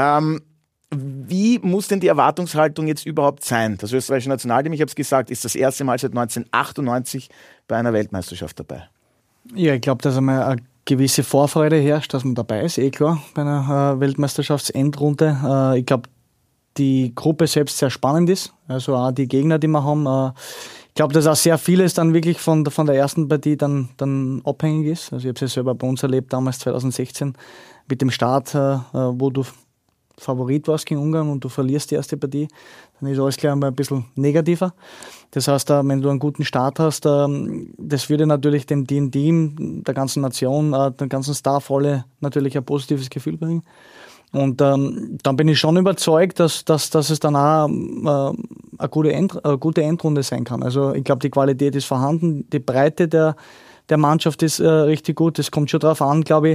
S1: Wie muss denn die Erwartungshaltung jetzt überhaupt sein? Das österreichische Nationalteam, ich habe es gesagt, ist das erste Mal seit 1998 bei einer Weltmeisterschaft dabei.
S5: Ja, ich glaube, dass einmal eine gewisse Vorfreude herrscht, dass man dabei ist, klar, bei einer Weltmeisterschaftsendrunde. Ich glaube, die Gruppe selbst sehr spannend ist, also auch die Gegner, die wir haben. Ich glaube, dass auch sehr vieles dann wirklich von der ersten Partie dann abhängig ist. Also ich habe es ja selber bei uns erlebt, damals 2016, mit dem Start, wo du Favorit warst gegen Ungarn und du verlierst die erste Partie, dann ist alles gleich einmal ein bisschen negativer. Das heißt, wenn du einen guten Start hast, das würde natürlich dem Team, der ganzen Nation, der ganzen Starrolle natürlich ein positives Gefühl bringen. Und dann bin ich schon überzeugt, dass es dann auch eine gute Endrunde sein kann. Also ich glaube, die Qualität ist vorhanden, die Breite der Mannschaft ist richtig gut. Es kommt schon darauf an, glaube ich,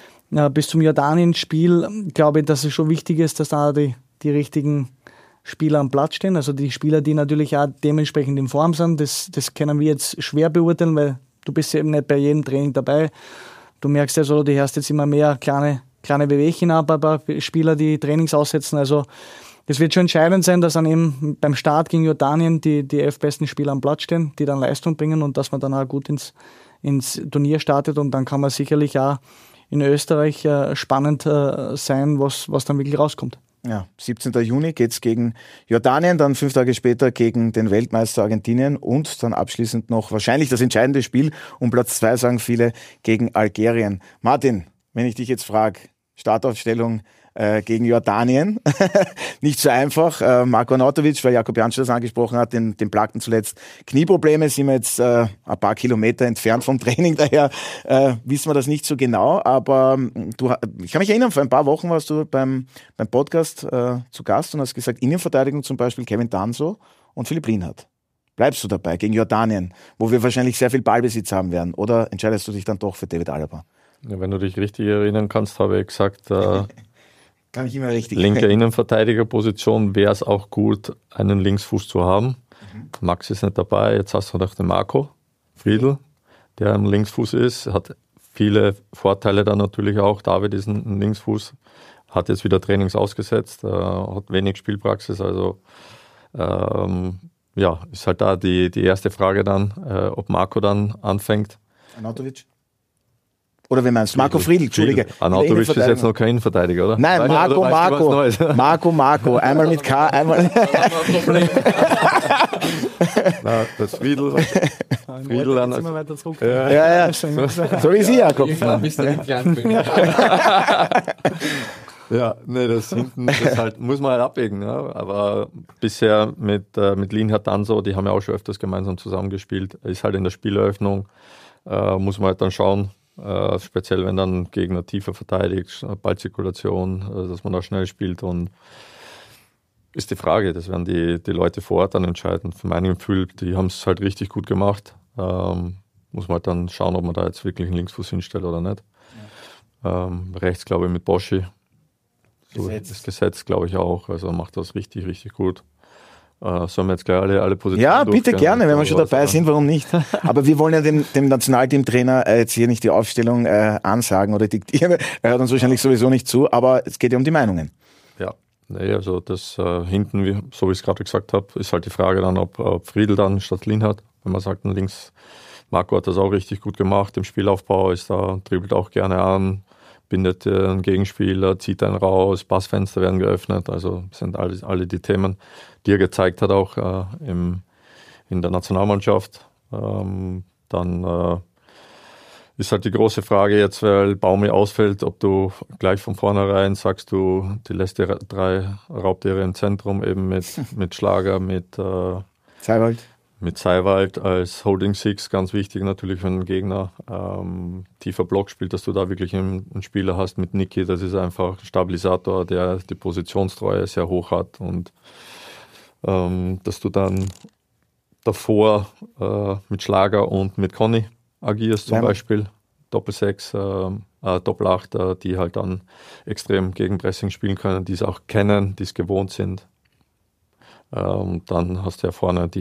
S5: bis zum Jordanien-Spiel, glaube ich, dass es schon wichtig ist, dass da die richtigen Spieler am Platz stehen. Also die Spieler, die natürlich auch dementsprechend in Form sind, das können wir jetzt schwer beurteilen, weil du bist eben nicht bei jedem Training dabei. Du merkst ja so, du hörst jetzt immer mehr kleine Bewegchen ab bei Spieler, die Trainings aussetzen. Also das wird schon entscheidend sein, dass dann eben beim Start gegen Jordanien die 11 besten Spieler am Platz stehen, die dann Leistung bringen und dass man dann auch gut ins Turnier startet. Und dann kann man sicherlich auch in Österreich spannend sein, was dann wirklich rauskommt.
S1: Ja, 17. Juni geht's gegen Jordanien, dann 5 Tage später gegen den Weltmeister Argentinien und dann abschließend noch wahrscheinlich das entscheidende Spiel um Platz 2, sagen viele, gegen Algerien. Martin, wenn ich dich jetzt frage, Startaufstellung gegen Jordanien, nicht so einfach. Marko Arnautovic, weil Jakob Jansch das angesprochen hat, den plagten zuletzt Knieprobleme, sind wir jetzt ein paar Kilometer entfernt vom Training, daher wissen wir das nicht so genau, aber ich kann mich erinnern, vor ein paar Wochen warst du beim Podcast zu Gast und hast gesagt, Innenverteidigung zum Beispiel Kevin Danso und Philipp Lienhardt. Bleibst du dabei gegen Jordanien, wo wir wahrscheinlich sehr viel Ballbesitz haben werden, oder entscheidest du dich dann doch für David Alaba?
S4: Ja, wenn du dich richtig erinnern kannst, habe ich gesagt,
S1: kann ich immer richtig
S4: linke Innenverteidigerposition wäre es auch gut, einen Linksfuß zu haben. Max ist nicht dabei, jetzt hast du noch den Marco Friedl, der am Linksfuß ist, hat viele Vorteile dann natürlich auch. David ist ein Linksfuß, hat jetzt wieder Trainings ausgesetzt, hat wenig Spielpraxis, also ist halt da die erste Frage dann, ob Marco dann anfängt.
S1: Arnautovic? Oder wie meinst du? Marco Friedl, Entschuldige.
S4: Arnautovic ist jetzt noch kein Innenverteidiger, oder?
S1: Nein, Marco. Einmal mit K, einmal...
S4: Na, das Friedl dann...
S5: Immer weiter zurück.
S1: Ja. So wie Sie, Jakob.
S4: Ja, nee, das hinten das halt, muss man halt abwägen. Ja. Aber bisher mit Lienhardt Danso, die haben ja auch schon öfters gemeinsam zusammengespielt, ist halt in der Spieleröffnung, muss man halt dann schauen, speziell wenn dann Gegner tiefer verteidigt, Ballzirkulation, dass man da schnell spielt, und ist die Frage, das werden die Leute vor Ort dann entscheiden. Für mein Gefühl, die haben es halt richtig gut gemacht. Muss man halt dann schauen, ob man da jetzt wirklich einen Linksfuß hinstellt oder nicht. Ja. Rechts, glaube ich, mit Boschi. So das Gesetz, glaube ich, auch. Also macht das richtig, richtig gut. Sollen wir jetzt gleich alle Positionen
S1: Ja, bitte gerne, wenn wir schon dabei sind, warum nicht? Aber wir wollen ja dem Nationalteamtrainer jetzt hier nicht die Aufstellung ansagen oder diktieren. Er hört uns wahrscheinlich sowieso nicht zu, aber es geht ja um die Meinungen.
S4: Ja, nee, also das hinten, so wie ich es gerade gesagt habe, ist halt die Frage dann, ob Friedl dann statt Lienhardt, wenn man sagt, links, Marco hat das auch richtig gut gemacht, im Spielaufbau ist da, dribbelt auch gerne an, bindet einen Gegenspieler, zieht einen raus, Passfenster werden geöffnet, also sind alle die Themen, die er gezeigt hat auch in der Nationalmannschaft. Dann ist halt die große Frage jetzt, weil Baumi ausfällt, ob du gleich von vornherein sagst, du die lässt drei Raubtiere im Zentrum, eben mit Schlager, mit
S1: Seiwald.
S4: mit Seiwald als Holding Six ganz wichtig natürlich, wenn ein Gegner tiefer Block spielt, dass du da wirklich einen Spieler hast mit Niki. Das ist einfach ein Stabilisator, der die Positionstreue sehr hoch hat und dass du dann davor mit Schlager und mit Conny agierst zum Beispiel. Doppel-6, Doppel-8, die halt dann extrem Gegenpressing spielen können, die es auch kennen, die es gewohnt sind. Dann hast du ja vorne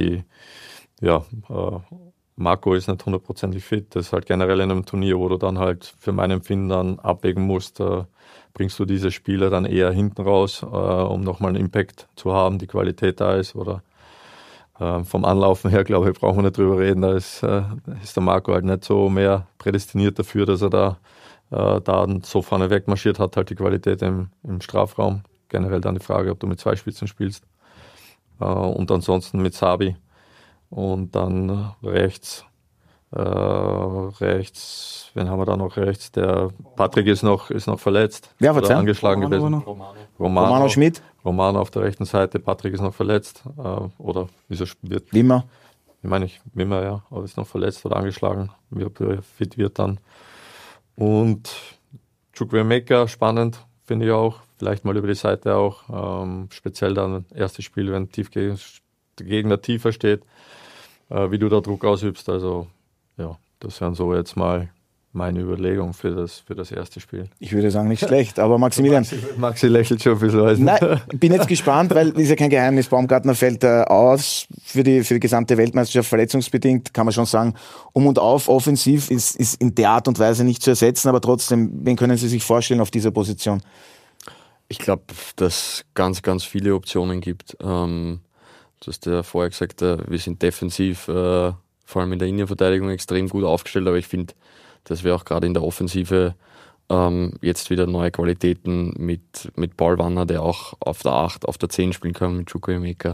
S4: Marco ist nicht 100% fit. Das ist halt generell in einem Turnier, wo du dann halt für mein Empfinden dann abwägen musst, bringst du diese Spieler dann eher hinten raus, um nochmal einen Impact zu haben, die Qualität da ist, oder vom Anlaufen her, glaube ich, brauchen wir nicht drüber reden. Da ist der Marco halt nicht so mehr prädestiniert dafür, dass er da so vorne wegmarschiert, hat halt die Qualität im Strafraum. Generell dann die Frage, ob du mit 2 Spitzen spielst. Und ansonsten mit Sabi. Und dann rechts, wen haben wir da noch rechts? Der Patrick ist noch verletzt.
S1: Wer war
S4: angeschlagen gewesen?
S1: Romano Schmidt.
S4: Romano auf der rechten Seite, Patrick ist noch verletzt. Oder wieso wird?
S1: Wimmer.
S4: Wimmer, ja, aber ist noch verletzt oder angeschlagen, wie er fit wird dann. Und Chukwuemeka, spannend, finde ich auch. Vielleicht mal über die Seite auch. Speziell dann erstes Spiel, wenn der Gegner tiefer steht, wie du da Druck ausübst. Also ja, das wären so jetzt mal meine Überlegung für das erste Spiel.
S1: Ich würde sagen, nicht schlecht, aber Maximilian.
S4: Maxi lächelt schon ein bisschen. Also.
S1: Nein, ich bin jetzt gespannt, weil ist ja kein Geheimnis, Baumgartner fällt aus für die gesamte Weltmeisterschaft verletzungsbedingt, kann man schon sagen. Um und auf, offensiv ist in der Art und Weise nicht zu ersetzen, aber trotzdem, wen können Sie sich vorstellen auf dieser Position?
S3: Ich glaube, dass es ganz, ganz viele Optionen gibt. Du hast ja vorher gesagt, wir sind defensiv, vor allem in der Innenverteidigung, extrem gut aufgestellt, aber ich finde, dass wir auch gerade in der Offensive jetzt wieder neue Qualitäten mit Paul Wanner, der auch auf der 8, auf der 10 spielen kann, mit Chukwuemeka,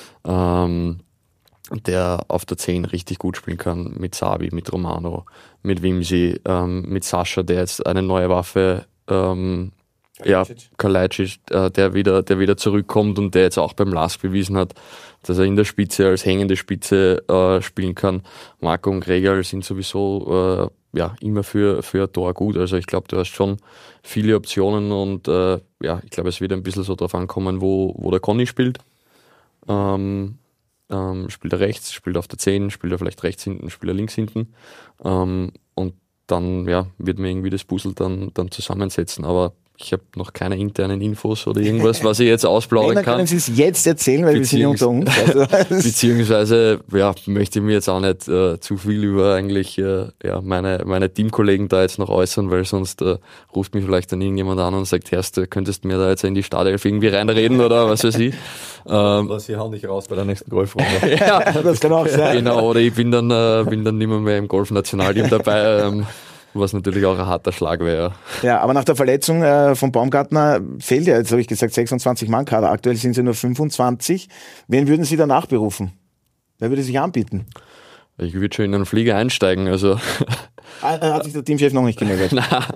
S3: der auf der 10 richtig gut spielen kann, mit Sabi, mit Romano, mit Wimsi, mit Sascha, der jetzt eine neue Waffe Kalajdzic, der wieder zurückkommt und der jetzt auch beim LASK bewiesen hat, dass er in der Spitze als hängende Spitze spielen kann. Marco und Gregal sind sowieso immer für ein Tor gut. Also ich glaube, du hast schon viele Optionen und ich glaube, es wird ein bisschen so drauf ankommen, wo der Conny spielt. Spielt er rechts, spielt er auf der 10, spielt er vielleicht rechts hinten, spielt er links hinten. Und dann wird man irgendwie das Puzzle dann zusammensetzen. Aber ich habe noch keine internen Infos oder irgendwas, was ich jetzt ausplaudern kann.
S1: Können Sie es jetzt erzählen, weil wir sind ja unter uns.
S3: Beziehungsweise möchte ich mir jetzt auch nicht zu viel über eigentlich meine Teamkollegen da jetzt noch äußern, weil sonst ruft mich vielleicht dann irgendjemand an und sagt, Herst, könntest du mir da jetzt in die Startelf irgendwie reinreden oder was weiß ich.
S4: Aber Sie hauen nicht raus bei der nächsten Golfrunde.
S1: Ja, das kann auch sein.
S3: Genau, oder ich bin dann nicht mehr im Golf-Nationalteam dabei. Was natürlich auch ein harter Schlag wäre.
S1: Ja, aber nach der Verletzung von Baumgartner fehlt ja, jetzt habe ich gesagt, 26 Mann-Kader. Aktuell sind sie nur 25. Wen würden Sie da nachberufen? Wer würde sich anbieten?
S3: Ich würde schon in einen Flieger einsteigen. Also.
S1: Hat sich der Teamchef noch nicht gemeldet?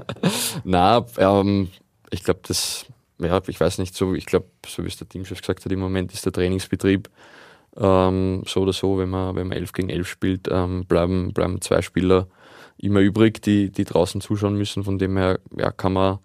S3: Ich glaube, ich weiß nicht, ich glaube, so wie es der Teamchef gesagt hat, im Moment ist der Trainingsbetrieb so oder so, wenn man 11 gegen 11 spielt, bleiben 2 Spieler immer übrig, die draußen zuschauen müssen. Von dem her kann man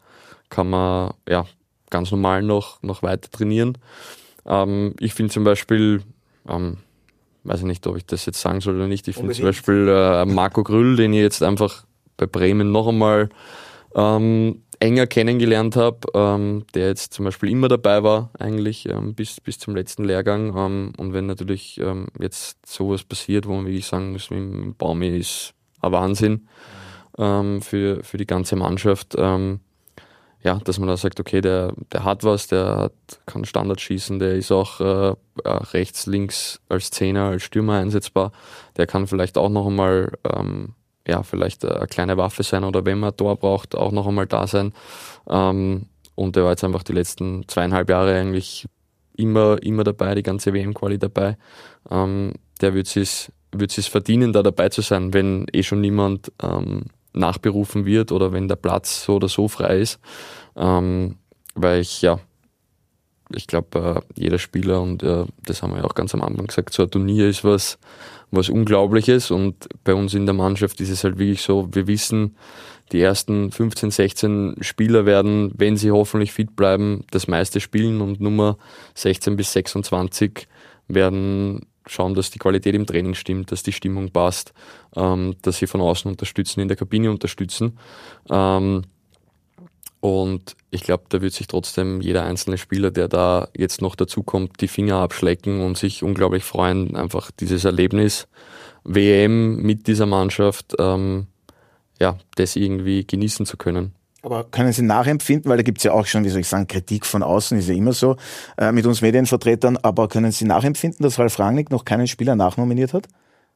S3: ganz normal noch weiter trainieren. Ich finde zum Beispiel, weiß ich nicht, ob ich das jetzt sagen soll oder nicht, ich finde zum Beispiel Marco Grüll, den ich jetzt einfach bei Bremen noch einmal enger kennengelernt habe, der jetzt zum Beispiel immer dabei war, eigentlich bis zum letzten Lehrgang. Und wenn natürlich jetzt sowas passiert, wo man wirklich sagen muss, mit dem Baumi ist ein Wahnsinn für die ganze Mannschaft. Dass man da sagt, okay, der hat was, kann Standard schießen, der ist auch rechts, links als Zehner, als Stürmer einsetzbar. Der kann vielleicht auch noch einmal vielleicht eine kleine Waffe sein oder wenn man ein Tor braucht, auch noch einmal da sein. Und der war jetzt einfach die letzten 2,5 Jahre eigentlich immer dabei, die ganze WM-Quali dabei. Der wird es verdienen, da dabei zu sein, wenn schon niemand nachberufen wird oder wenn der Platz so oder so frei ist. Weil ich ich glaube, jeder Spieler, und das haben wir ja auch ganz am Anfang gesagt, so ein Turnier ist was Unglaubliches, und bei uns in der Mannschaft ist es halt wirklich so, wir wissen, die ersten 15, 16 Spieler werden, wenn sie hoffentlich fit bleiben, das meiste spielen, und Nummer 16 bis 26 werden schauen, dass die Qualität im Training stimmt, dass die Stimmung passt, dass sie von außen unterstützen, in der Kabine unterstützen. Und ich glaube, da wird sich trotzdem jeder einzelne Spieler, der da jetzt noch dazukommt, die Finger abschlecken und sich unglaublich freuen, einfach dieses Erlebnis WM mit dieser Mannschaft, das irgendwie genießen zu können.
S1: Aber können Sie nachempfinden, weil da gibt es ja auch schon, wie soll ich sagen, Kritik von außen, ist ja immer so, mit uns Medienvertretern, aber können Sie nachempfinden, dass Ralf Rangnick noch keinen Spieler nachnominiert hat?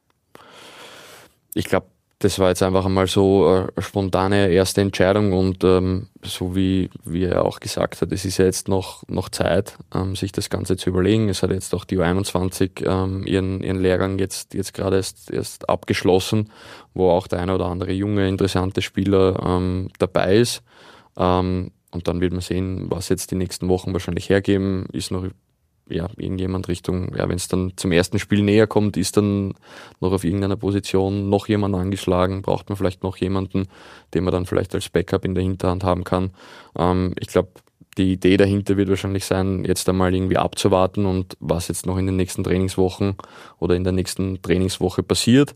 S3: Ich glaube, das war jetzt einfach einmal so eine spontane erste Entscheidung, und so wie er auch gesagt hat, es ist ja jetzt noch Zeit, sich das Ganze zu überlegen. Es hat jetzt auch die U21 ihren Lehrgang jetzt gerade erst abgeschlossen, wo auch der eine oder andere junge, interessante Spieler dabei ist. Und dann wird man sehen, was jetzt die nächsten Wochen wahrscheinlich hergeben. Ist noch irgendjemand Richtung, wenn es dann zum ersten Spiel näher kommt, ist dann noch auf irgendeiner Position noch jemand angeschlagen, braucht man vielleicht noch jemanden, den man dann vielleicht als Backup in der Hinterhand haben kann. Ich glaube, die Idee dahinter wird wahrscheinlich sein, jetzt einmal irgendwie abzuwarten, und was jetzt noch in den nächsten Trainingswochen oder in der nächsten Trainingswoche passiert,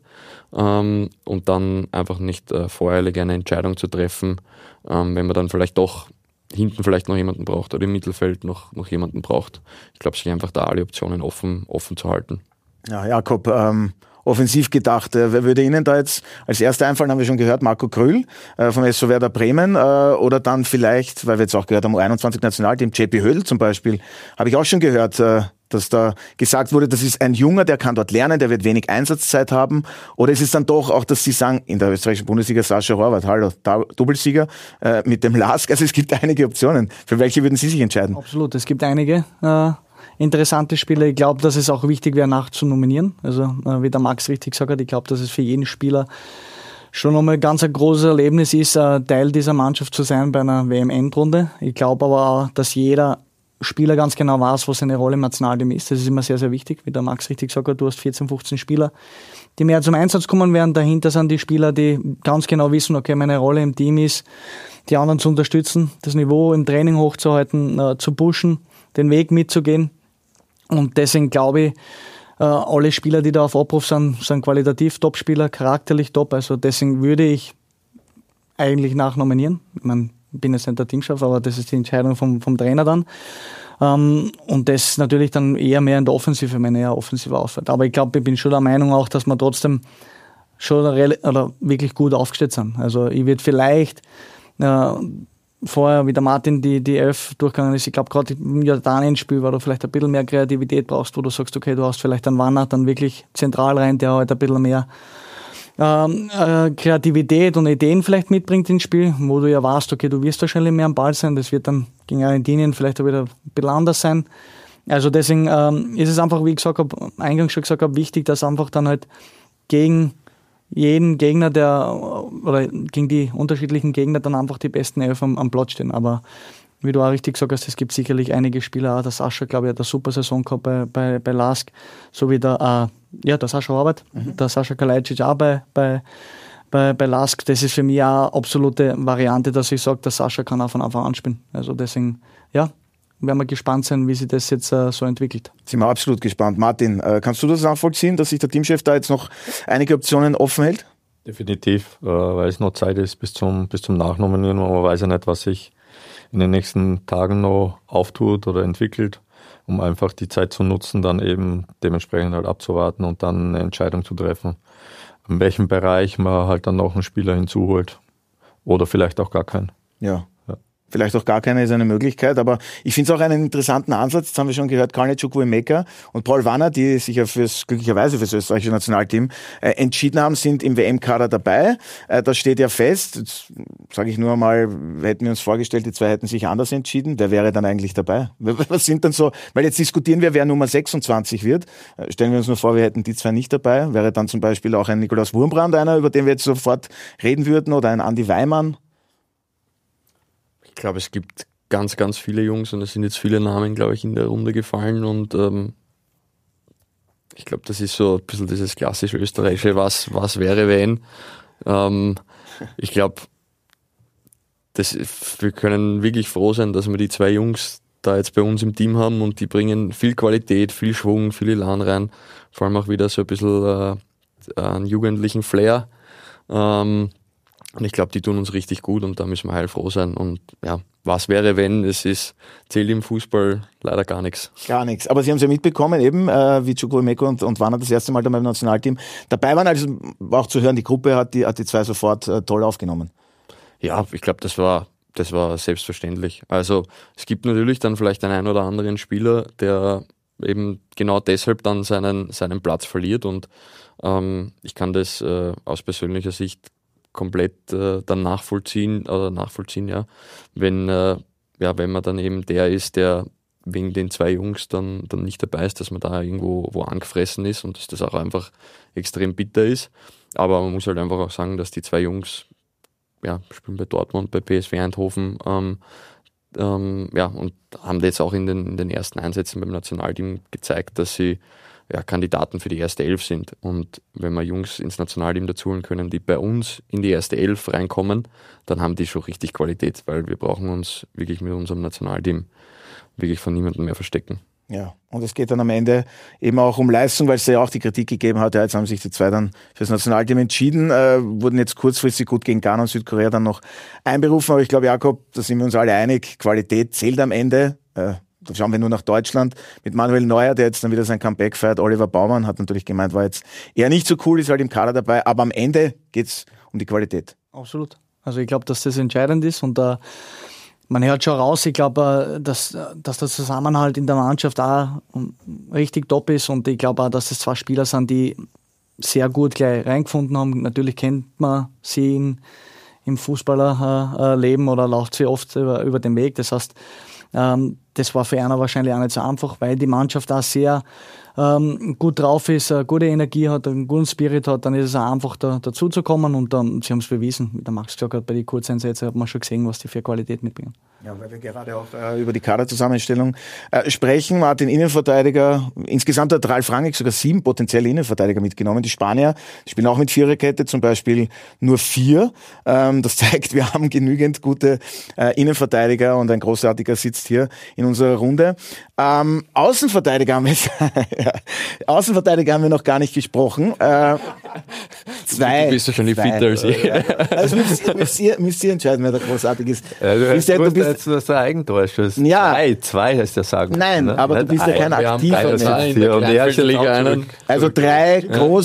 S3: und dann einfach nicht voreilig eine Entscheidung zu treffen, wenn man dann vielleicht doch hinten vielleicht noch jemanden braucht oder im Mittelfeld noch jemanden braucht. Ich glaube, sich einfach da alle Optionen offen zu halten. Ja,
S1: Jakob, offensiv gedacht, wer würde Ihnen da jetzt als erster einfallen, haben wir schon gehört, Marco Grüll vom SV Werder Bremen, oder dann vielleicht, weil wir jetzt auch gehört haben, U21-Nationalteam, JP Hödl zum Beispiel, habe ich auch schon gehört, dass da gesagt wurde, das ist ein Junger, der kann dort lernen, der wird wenig Einsatzzeit haben. Oder ist es dann doch auch, dass Sie sagen, in der österreichischen Bundesliga Sascha Horvath, hallo, Doppelsieger mit dem LASK, also es gibt einige Optionen. Für welche würden Sie sich entscheiden?
S5: Absolut, es gibt einige interessante Spieler. Ich glaube, dass es auch wichtig wäre, nachzunominieren. Also wie der Max richtig gesagt hat, ich glaube, dass es für jeden Spieler schon einmal ganz ein großes Erlebnis ist, Teil dieser Mannschaft zu sein bei einer WM-Endrunde. Ich glaube aber auch, dass jeder Spieler ganz genau weiß, was seine Rolle im Nationalteam ist. Das ist immer sehr, sehr wichtig. Wie der Max richtig gesagt hat, du hast 14, 15 Spieler, die mehr zum Einsatz kommen werden. Dahinter sind die Spieler, die ganz genau wissen, okay, meine Rolle im Team ist, die anderen zu unterstützen, das Niveau im Training hochzuhalten, zu pushen, den Weg mitzugehen. Und deswegen glaube ich, alle Spieler, die da auf Abruf sind qualitativ Top-Spieler, charakterlich top. Also deswegen würde ich eigentlich nachnominieren. Ich bin jetzt nicht der Teamchef, aber das ist die Entscheidung vom Trainer dann. Und das natürlich dann eher mehr in der Offensive, wenn er offensiv ausfällt. Aber ich glaube, ich bin schon der Meinung auch, dass wir trotzdem schon wirklich gut aufgestellt sind. Also ich würde vielleicht vorher, wie der Martin die 11 durchgegangen ist, ich glaube gerade im Jordanien-Spiel, weil du vielleicht ein bisschen mehr Kreativität brauchst, wo du sagst, okay, du hast vielleicht einen Wanner dann wirklich zentral rein, der halt ein bisschen mehr Kreativität und Ideen vielleicht mitbringt ins Spiel, wo du ja weißt, okay, du wirst wahrscheinlich mehr am Ball sein, das wird dann gegen Argentinien vielleicht auch wieder ein bisschen anders sein. Also deswegen ist es einfach, wie ich eingangs schon gesagt habe, wichtig, dass einfach dann halt gegen jeden Gegner, oder gegen die unterschiedlichen Gegner dann einfach die besten Elf am Platz stehen. Aber wie du auch richtig gesagt hast, es gibt sicherlich einige Spieler, auch der Sascha, glaube ich, hat eine super Saison gehabt bei LASK, so wie der Sascha Horvath, der Sascha Kalajdzic auch bei LASK. Das ist für mich auch eine absolute Variante, dass ich sage, der Sascha kann auch von Anfang an spielen. Also deswegen, werden wir gespannt sein, wie sich das jetzt so entwickelt.
S1: Sind wir absolut gespannt. Martin, kannst du das nachvollziehen, dass sich der Teamchef da jetzt noch einige Optionen offen hält?
S4: Definitiv, weil es noch Zeit ist bis zum Nachnominieren. Man weiß ja nicht, was sich in den nächsten Tagen noch auftut oder entwickelt, um einfach die Zeit zu nutzen, dann eben dementsprechend halt abzuwarten und dann eine Entscheidung zu treffen, in welchem Bereich man halt dann noch einen Spieler hinzuholt oder vielleicht auch gar keinen.
S1: Ja. Vielleicht auch gar keine ist eine Möglichkeit, aber ich finde es auch einen interessanten Ansatz. Jetzt haben wir schon gehört, Kalinic, Chukwuemeka und Paul Wanner, die sich ja glücklicherweise fürs österreichische Nationalteam entschieden haben, sind im WM-Kader dabei. Das steht ja fest. Jetzt sage ich nur einmal, hätten wir uns vorgestellt, die zwei hätten sich anders entschieden. Wer wäre dann eigentlich dabei? Was sind dann so, weil jetzt diskutieren wir, wer Nummer 26 wird. Stellen wir uns nur vor, wir hätten die zwei nicht dabei. Wäre dann zum Beispiel auch ein Nikolaus Wurmbrand einer, über den wir jetzt sofort reden würden, oder ein Andi Weimann?
S3: Ich glaube, es gibt ganz, ganz viele Jungs und es sind jetzt viele Namen, glaube ich, in der Runde gefallen und ich glaube, das ist so ein bisschen dieses klassische österreichische, was wäre, wenn. Ich glaube, wir können wirklich froh sein, dass wir die 2 Jungs da jetzt bei uns im Team haben und die bringen viel Qualität, viel Schwung, viel Elan rein, vor allem auch wieder so ein bisschen einen jugendlichen Flair. Und ich glaube, die tun uns richtig gut und da müssen wir heilfroh sein. Und ja, was wäre, wenn? Zählt im Fußball leider gar nichts.
S1: Gar nichts. Aber Sie haben es ja mitbekommen, eben, wie Chukwuemeka und Warner das erste Mal dann beim Nationalteam dabei waren. Also war auch zu hören, die Gruppe hat die 2 sofort toll aufgenommen.
S3: Ja, ich glaube, das war selbstverständlich. Also es gibt natürlich dann vielleicht einen oder anderen Spieler, der eben genau deshalb dann seinen Platz verliert und ich kann das aus persönlicher Sicht komplett dann nachvollziehen, ja, wenn man dann eben der ist, der wegen den 2 Jungs dann nicht dabei ist, dass man da irgendwo angefressen ist und dass das auch einfach extrem bitter ist. Aber man muss halt einfach auch sagen, dass die 2 Jungs spielen bei Dortmund, bei PSV Eindhoven und haben jetzt auch in den ersten Einsätzen beim Nationalteam gezeigt, dass sie Kandidaten für die erste 11 sind. Und wenn wir Jungs ins Nationalteam dazuholen können, die bei uns in die erste 11 reinkommen, dann haben die schon richtig Qualität, weil wir brauchen uns wirklich mit unserem Nationalteam wirklich von niemandem mehr verstecken.
S1: Ja, und es geht dann am Ende eben auch um Leistung, weil es ja auch die Kritik gegeben hat, jetzt haben sich die 2 dann fürs Nationalteam entschieden, wurden jetzt kurzfristig gut gegen Ghana und Südkorea dann noch einberufen, aber ich glaube, Jakob, da sind wir uns alle einig, Qualität zählt am Ende. Da schauen wir nur nach Deutschland mit Manuel Neuer, der jetzt dann wieder sein Comeback feiert. Oliver Baumann hat natürlich gemeint, war jetzt eher nicht so cool, ist halt im Kader dabei, aber am Ende geht's um die Qualität.
S5: Absolut. Also ich glaube, dass das entscheidend ist und man hört schon raus, ich glaube, dass der Zusammenhalt in der Mannschaft auch richtig top ist und ich glaube auch, dass es 2 Spieler sind, die sehr gut gleich reingefunden haben. Natürlich kennt man sie im Fußballerleben oder läuft sie oft über den Weg. Das heißt, das war für einer wahrscheinlich auch nicht so einfach, weil die Mannschaft auch sehr gut drauf ist, eine gute Energie hat, einen guten Spirit hat, dann ist es auch einfach dazu zu kommen und sie haben es bewiesen. Wie der Max gesagt hat, bei den Kurzeinsätzen hat man schon gesehen, was die für Qualität mitbringen.
S1: Ja, weil wir gerade auch über die Kaderzusammenstellung sprechen. Man hat den Innenverteidiger, insgesamt hat Ralf Rangnick sogar 7 potenzielle Innenverteidiger mitgenommen. Die Spanier spielen auch mit Viererkette, zum Beispiel nur 4. Das zeigt, wir haben genügend gute Innenverteidiger und ein großartiger sitzt hier in unserer Runde. Außenverteidiger haben wir noch gar nicht gesprochen. 2.
S3: Du bist ja schon nicht fitter als ich.
S1: Also müsst ihr entscheiden, wer der großartig ist.
S4: Du bist jetzt das Eigentorschuss.
S1: Ja.
S4: 2 heißt ja sagen.
S1: Nein,
S4: ne?
S1: aber du bist ja kein aktiver mehr. Also 3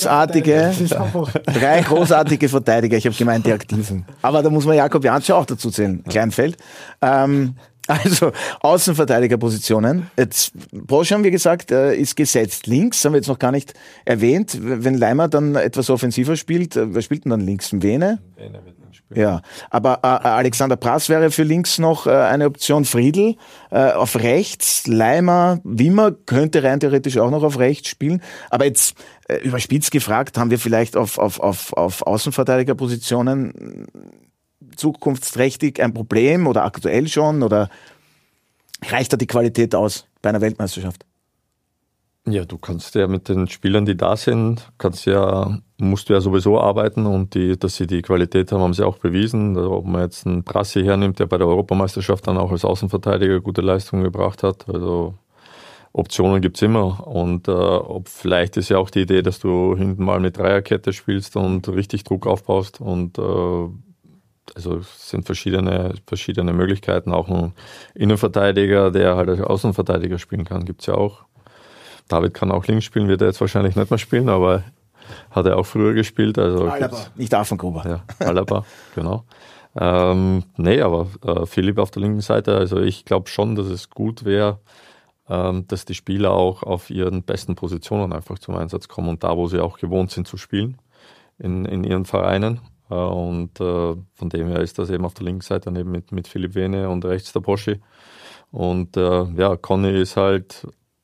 S1: großartige Verteidiger. Ich habe gemeint, die Aktiven. Aber da muss man Jakob Janscher auch dazu zählen. Kleinfeld. Also Außenverteidigerpositionen. Jetzt Bosch, haben wir gesagt, ist gesetzt. Links haben wir jetzt noch gar nicht erwähnt. Wenn Leimer dann etwas offensiver spielt, wer spielt denn dann links? Vene? Vene wird dann spielen. Ja, aber Alexander Prass wäre für links noch eine Option. Friedl auf rechts. Leimer, Wimmer könnte rein theoretisch auch noch auf rechts spielen. Aber jetzt überspitzt gefragt, haben wir vielleicht auf Außenverteidigerpositionen zukunftsträchtig ein Problem oder aktuell schon oder reicht da die Qualität aus bei einer Weltmeisterschaft?
S4: Ja, du kannst ja mit den Spielern, die da sind, musst du ja sowieso arbeiten und dass sie die Qualität haben sie auch bewiesen. Ob man jetzt einen Prassi hernimmt, der bei der Europameisterschaft dann auch als Außenverteidiger gute Leistungen gebracht hat, also Optionen gibt's immer und vielleicht ist ja auch die Idee, dass du hinten mal mit Dreierkette spielst und richtig Druck aufbaust und also es sind verschiedene Möglichkeiten. Auch ein Innenverteidiger, der halt als Außenverteidiger spielen kann, gibt's ja auch. David kann auch links spielen, wird er jetzt wahrscheinlich nicht mehr spielen, aber hat er auch früher gespielt. Also
S1: Alaba, nicht Affengruber.
S4: Ja, Alaba, genau. Aber Philipp auf der linken Seite, also ich glaube schon, dass es gut wäre, dass die Spieler auch auf ihren besten Positionen einfach zum Einsatz kommen und da, wo sie auch gewohnt sind zu spielen, in ihren Vereinen. Und von dem her ist das eben auf der linken Seite dann eben mit Philipp Vene und rechts der Boschi. Und Conny ist halt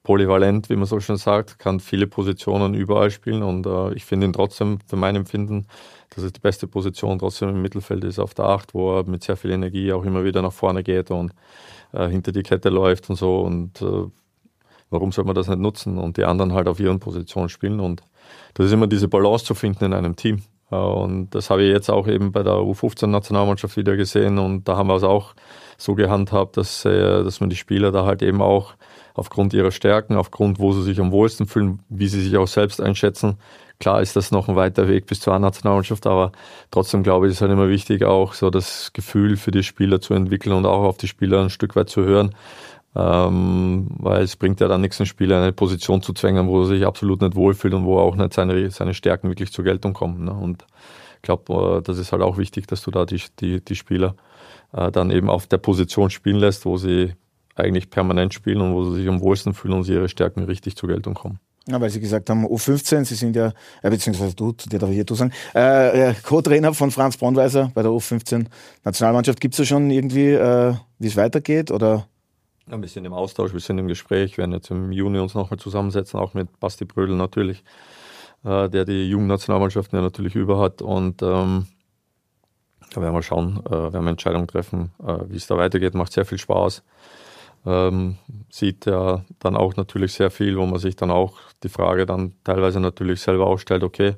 S4: polyvalent, wie man so schön sagt, kann viele Positionen überall spielen und ich finde ihn trotzdem, für mein Empfinden, dass es die beste Position trotzdem im Mittelfeld ist auf der 8, wo er mit sehr viel Energie auch immer wieder nach vorne geht und hinter die Kette läuft und so und warum soll man das nicht nutzen und die anderen halt auf ihren Positionen spielen und das ist immer diese Balance zu finden in einem Team. Und das habe ich jetzt auch eben bei der U15-Nationalmannschaft wieder gesehen und da haben wir es auch so gehandhabt, dass man die Spieler da halt eben auch aufgrund ihrer Stärken, aufgrund, wo sie sich am wohlsten fühlen, wie sie sich auch selbst einschätzen. Klar ist das noch ein weiter Weg bis zur A-Nationalmannschaft, aber trotzdem glaube ich, ist halt immer wichtig, auch so das Gefühl für die Spieler zu entwickeln und auch auf die Spieler ein Stück weit zu hören. Weil es bringt ja dann nichts, einen Spieler in eine Position zu zwängen, wo er sich absolut nicht wohlfühlt und wo auch nicht seine Stärken wirklich zur Geltung kommen. Ne? Und ich glaube, das ist halt auch wichtig, dass du da die Spieler dann eben auf der Position spielen lässt, wo sie eigentlich permanent spielen und wo sie sich am wohlsten fühlen und sie ihre Stärken richtig zur Geltung kommen.
S1: Ja, weil Sie gesagt haben, U15, Sie sind ja, beziehungsweise du darf ich hier du sagen, Co-Trainer von Franz Bronnweiser bei der U15-Nationalmannschaft. Gibt es da schon irgendwie, wie es weitergeht? Oder?
S4: Ja, wir sind im Austausch, wir sind im Gespräch, wir werden jetzt im Juni uns nochmal zusammensetzen, auch mit Basti Brödel natürlich, der die Jugendnationalmannschaften ja natürlich über hat und da werden wir schauen, werden wir Entscheidungen treffen, wie es da weitergeht, macht sehr viel Spaß. Sieht ja dann auch natürlich sehr viel, wo man sich dann auch die Frage dann teilweise natürlich selber auch stellt, okay,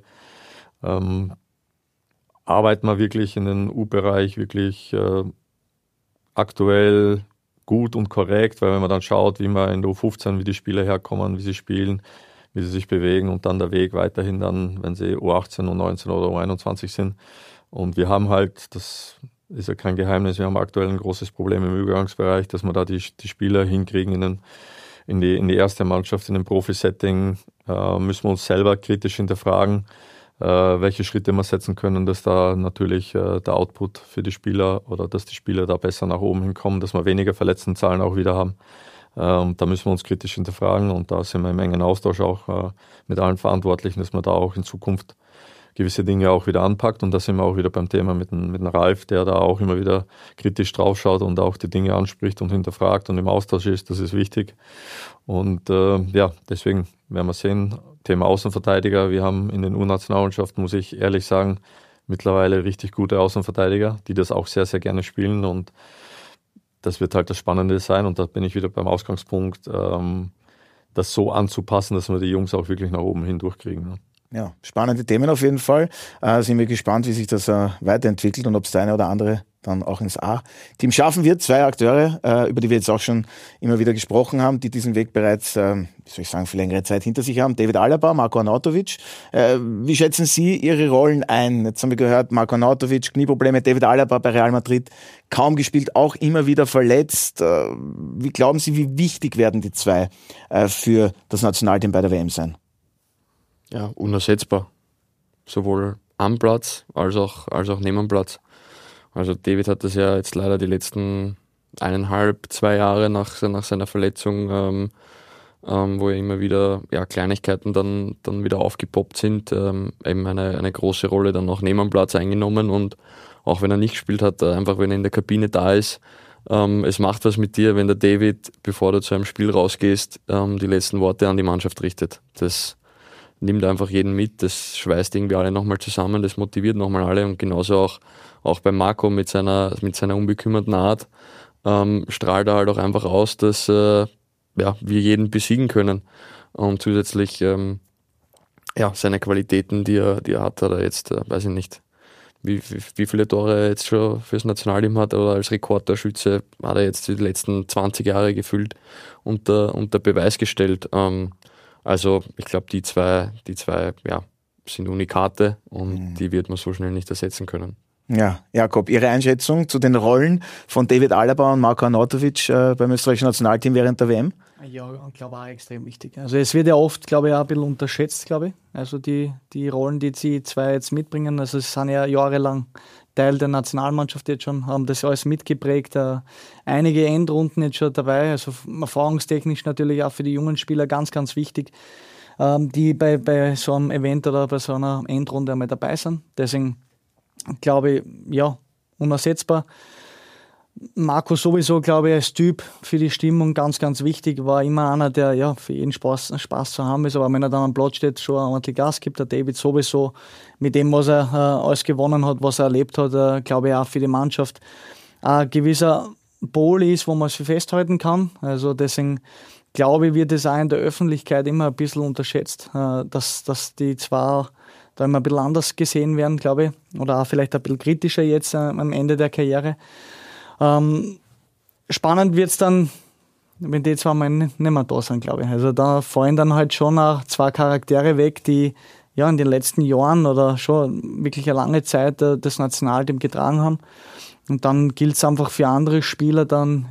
S4: arbeiten wir wirklich in den U-Bereich wirklich aktuell gut und korrekt, weil wenn man dann schaut, wie man in der U15, wie die Spieler herkommen, wie sie spielen, wie sie sich bewegen und dann der Weg weiterhin dann, wenn sie U18, U19 oder U21 sind. Und wir haben halt, das ist ja kein Geheimnis, wir haben aktuell ein großes Problem im Übergangsbereich, dass wir da die Spieler hinkriegen in die erste Mannschaft, in dem Profi-Setting, müssen wir uns selber kritisch hinterfragen, welche Schritte wir setzen können, dass da natürlich der Output für die Spieler oder dass die Spieler da besser nach oben hinkommen, dass wir weniger Verletztenzahlen auch wieder haben. Da müssen wir uns kritisch hinterfragen und da sind wir im engen Austausch auch mit allen Verantwortlichen, dass man da auch in Zukunft gewisse Dinge auch wieder anpackt und da sind wir auch wieder beim Thema mit dem Ralf, der da auch immer wieder kritisch draufschaut und auch die Dinge anspricht und hinterfragt und im Austausch ist, das ist wichtig. Und deswegen werden wir sehen, Thema Außenverteidiger, wir haben in den U-Nationalmannschaften, muss ich ehrlich sagen, mittlerweile richtig gute Außenverteidiger, die das auch sehr, sehr gerne spielen und das wird halt das Spannende sein und da bin ich wieder beim Ausgangspunkt, das so anzupassen, dass wir die Jungs auch wirklich nach oben hin durchkriegen. Ne?
S1: Ja, spannende Themen auf jeden Fall. Sind wir gespannt, wie sich das weiterentwickelt und ob es der eine oder andere dann auch ins A-Team schaffen wird. 2 Akteure, über die wir jetzt auch schon immer wieder gesprochen haben, die diesen Weg bereits, für längere Zeit hinter sich haben. David Alaba, Marko Arnautovic. Wie schätzen Sie Ihre Rollen ein? Jetzt haben wir gehört, Marko Arnautovic, Knieprobleme, David Alaba bei Real Madrid, kaum gespielt, auch immer wieder verletzt. Wie glauben Sie, wie wichtig werden die 2 für das Nationalteam bei der WM sein?
S3: Ja, unersetzbar. Sowohl am Platz als auch neben dem Platz. Also David hat das ja jetzt leider die letzten 1,5-2 Jahre nach seiner Verletzung, wo ja immer wieder Kleinigkeiten dann wieder aufgepoppt sind, eben eine große Rolle dann auch neben dem Platz eingenommen und auch wenn er nicht gespielt hat, einfach wenn er in der Kabine da ist, es macht was mit dir, wenn der David, bevor du zu einem Spiel rausgehst, die letzten Worte an die Mannschaft richtet. Das nimmt einfach jeden mit, das schweißt irgendwie alle nochmal zusammen, das motiviert nochmal alle und genauso auch bei Marco mit seiner unbekümmerten Art strahlt er halt auch einfach aus, dass wir jeden besiegen können und zusätzlich seine Qualitäten, die er hat er jetzt, weiß ich nicht, wie viele Tore er jetzt schon fürs Nationalteam hat oder als Rekordtorschütze hat er jetzt die letzten 20 Jahre gefühlt unter Beweis gestellt. Also ich glaube, die zwei sind Unikate und die wird man so schnell nicht ersetzen können.
S1: Ja, Jakob, Ihre Einschätzung zu den Rollen von David Alaba und Marko Arnautovic beim österreichischen Nationalteam während der WM?
S5: Ja, ich glaube auch extrem wichtig. Also es wird ja oft, glaube ich, auch ein bisschen unterschätzt, glaube ich. Also die Rollen, die 2 jetzt mitbringen, also es sind ja jahrelang Teil der Nationalmannschaft jetzt schon, haben das alles mitgeprägt. Einige Endrunden jetzt schon dabei, also erfahrungstechnisch natürlich auch für die jungen Spieler ganz, ganz wichtig, die bei so einem Event oder bei so einer Endrunde einmal dabei sind. Deswegen glaube ich, unersetzbar. Marco sowieso, glaube ich, als Typ für die Stimmung ganz, ganz wichtig. War immer einer, der für jeden Spaß zu haben ist. Aber wenn er dann am Platz steht, schon ordentlich Gas gibt. Der David sowieso mit dem, was er alles gewonnen hat, was er erlebt hat, glaube ich auch für die Mannschaft ein gewisser Pol ist, wo man es festhalten kann. Also deswegen glaube ich, wird es auch in der Öffentlichkeit immer ein bisschen unterschätzt, dass die zwei da immer ein bisschen anders gesehen werden, glaube ich. Oder auch vielleicht ein bisschen kritischer jetzt am Ende der Karriere. Spannend wird es dann, wenn die zwei mal nicht mehr da sind, glaube ich. Also da fallen dann halt schon auch zwei Charaktere weg, die ja in den letzten Jahren oder schon wirklich eine lange Zeit das Nationalteam getragen haben. Und dann gilt es einfach für andere Spieler dann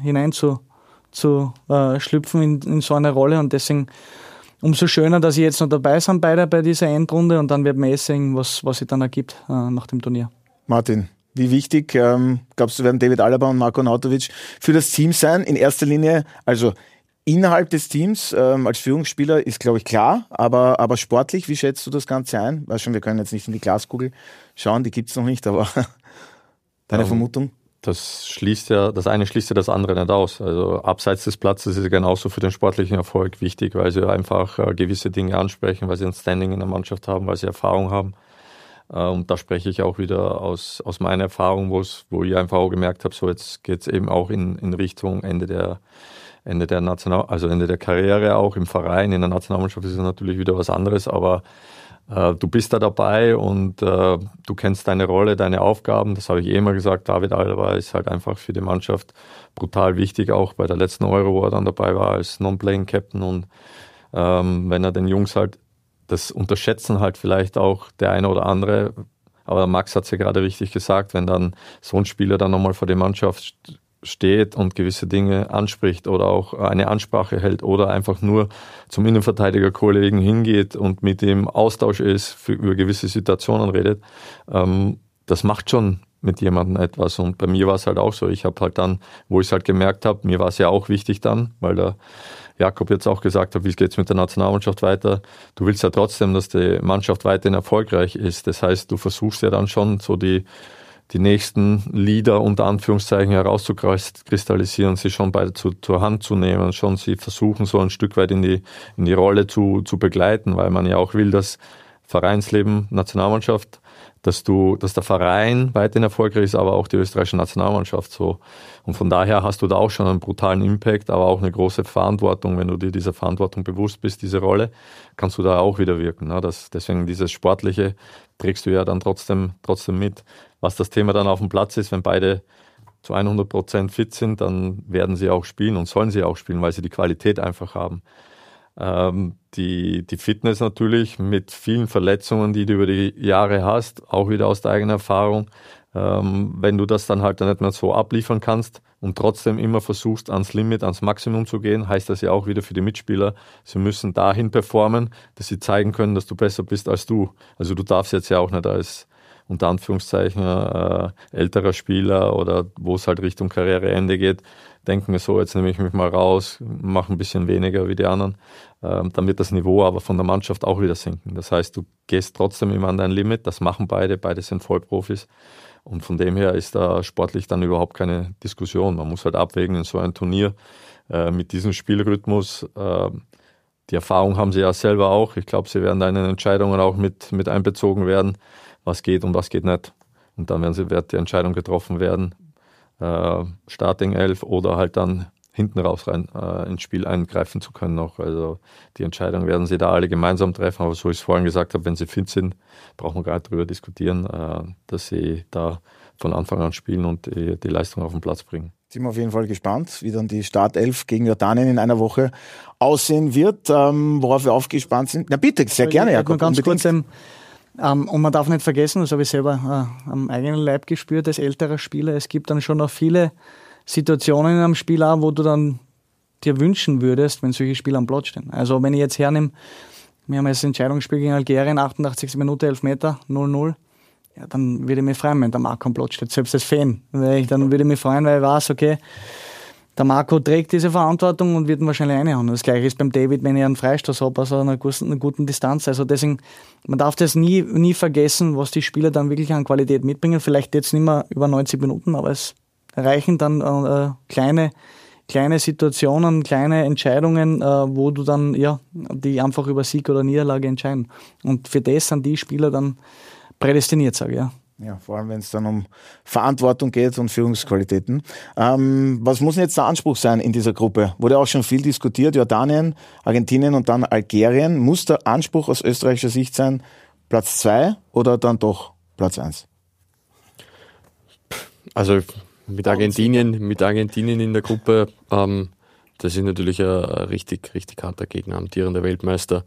S5: schlüpfen in so eine Rolle. Und deswegen umso schöner, dass sie jetzt noch dabei sind, beide bei dieser Endrunde. Und dann wird man sehen, was sich dann ergibt nach dem Turnier.
S1: Martin, wie wichtig, glaubst du, werden David Alaba und Marko Arnautovic für das Team sein? In erster Linie, also innerhalb des Teams als Führungsspieler ist, glaube ich, klar. Aber sportlich, wie schätzt du das Ganze ein? Weiß schon, wir können jetzt nicht in die Glaskugel schauen, die gibt es noch nicht, aber deine Vermutung?
S4: Das eine schließt ja das andere nicht aus. Also abseits des Platzes ist es genauso für den sportlichen Erfolg wichtig, weil sie einfach gewisse Dinge ansprechen, weil sie ein Standing in der Mannschaft haben, weil sie Erfahrung haben. Und da spreche ich auch wieder aus meiner Erfahrung, wo ich einfach auch gemerkt habe, so jetzt geht es eben auch in Richtung Ende der Karriere auch im Verein. In der Nationalmannschaft ist es natürlich wieder was anderes, aber du bist da dabei und du kennst deine Rolle, deine Aufgaben. Das habe ich immer gesagt. David Alaba ist halt einfach für die Mannschaft brutal wichtig, auch bei der letzten Euro, wo er dann dabei war als Non-Playing Captain. Und wenn er den Jungs halt, das unterschätzen halt vielleicht auch der eine oder andere, aber Max hat es ja gerade richtig gesagt, wenn dann so ein Spieler dann nochmal vor der Mannschaft steht und gewisse Dinge anspricht oder auch eine Ansprache hält oder einfach nur zum Innenverteidiger-Kollegen hingeht und mit dem Austausch ist, über gewisse Situationen redet, das macht schon mit jemandem etwas. Und bei mir war es halt auch so. Ich habe halt dann, wo ich es halt gemerkt habe, mir war es ja auch wichtig dann, weil der Jakob jetzt auch gesagt hat, wie geht es mit der Nationalmannschaft weiter. Du willst ja trotzdem, dass die Mannschaft weiterhin erfolgreich ist. Das heißt, du versuchst ja dann schon so die nächsten Leader unter Anführungszeichen herauszukristallisieren, sie schon beide zur Hand zu nehmen, schon sie versuchen, so ein Stück weit in die Rolle zu begleiten, weil man ja auch will, dass Vereinsleben, Nationalmannschaft, dass der Verein weiterhin erfolgreich ist, aber auch die österreichische Nationalmannschaft so. Und von daher hast du da auch schon einen brutalen Impact, aber auch eine große Verantwortung. Wenn du dir dieser Verantwortung bewusst bist, diese Rolle, kannst du da auch wieder wirken. Ne? Deswegen dieses Sportliche trägst du ja dann trotzdem mit. Was das Thema dann auf dem Platz ist, wenn beide zu 100% fit sind, dann werden sie auch spielen und sollen sie auch spielen, weil sie die Qualität einfach haben. Die Fitness natürlich mit vielen Verletzungen, die du über die Jahre hast, auch wieder aus der eigenen Erfahrung. Wenn du das dann halt nicht mehr so abliefern kannst und trotzdem immer versuchst, ans Limit, ans Maximum zu gehen, heißt das ja auch wieder für die Mitspieler, sie müssen dahin performen, dass sie zeigen können, dass du besser bist als du. Also du darfst jetzt ja auch nicht als unter Anführungszeichen älterer Spieler oder wo es halt Richtung Karriereende geht, denken wir so, jetzt nehme ich mich mal raus, mache ein bisschen weniger wie die anderen, dann wird das Niveau aber von der Mannschaft auch wieder sinken. Das heißt, du gehst trotzdem immer an dein Limit, das machen beide sind Vollprofis und von dem her ist da sportlich dann überhaupt keine Diskussion. Man muss halt abwägen in so ein Turnier mit diesem Spielrhythmus. Die Erfahrung haben sie ja selber auch. Ich glaube, sie werden da in den Entscheidungen auch mit einbezogen werden, was geht und was geht nicht. Und dann wird die Entscheidung getroffen werden, Starting 11 oder halt dann hinten raus rein ins Spiel eingreifen zu können noch. Also die Entscheidung werden sie da alle gemeinsam treffen, aber so ich es vorhin gesagt habe, wenn sie fit sind, brauchen wir gar nicht drüber diskutieren, dass sie da von Anfang an spielen und die Leistung auf den Platz bringen.
S1: Sind wir auf jeden Fall gespannt, wie dann die Startelf gegen Jordanien in einer Woche aussehen wird, worauf wir aufgespannt sind. Na bitte, sehr gerne, Jakob.
S5: Ganz kurz, und man darf nicht vergessen, das habe ich selber am eigenen Leib gespürt als älterer Spieler, es gibt dann schon noch viele Situationen am Spiel auch, wo du dann dir wünschen würdest, wenn solche Spieler am Platz stehen. Also wenn ich jetzt hernehme, wir haben jetzt ein Entscheidungsspiel gegen Algerien, 88. Minute, 11 Meter, 0-0, ja, dann würde ich mich freuen, wenn der Marco am Platz steht, selbst als Fan. Dann würde ich mich freuen, weil ich weiß, okay, der Marco trägt diese Verantwortung und wird ihn wahrscheinlich reinhauen. Das Gleiche ist beim David, wenn ich einen Freistoß habe, also einer guten Distanz. Also deswegen, man darf das nie vergessen, was die Spieler dann wirklich an Qualität mitbringen. Vielleicht jetzt nicht mehr über 90 Minuten, aber es reichen dann kleine Situationen, kleine Entscheidungen, wo du dann die einfach über Sieg oder Niederlage entscheiden. Und für das sind die Spieler dann prädestiniert, sage ich.
S1: Ja, vor allem wenn es dann um Verantwortung geht und Führungsqualitäten. Was muss denn jetzt der Anspruch sein in dieser Gruppe? Wurde auch schon viel diskutiert, Jordanien, Argentinien und dann Algerien. Muss der Anspruch aus österreichischer Sicht sein, Platz 2 oder dann doch Platz 1?
S3: Also mit Argentinien in der Gruppe, das ist natürlich ein richtig harter Gegner, amtierender Weltmeister.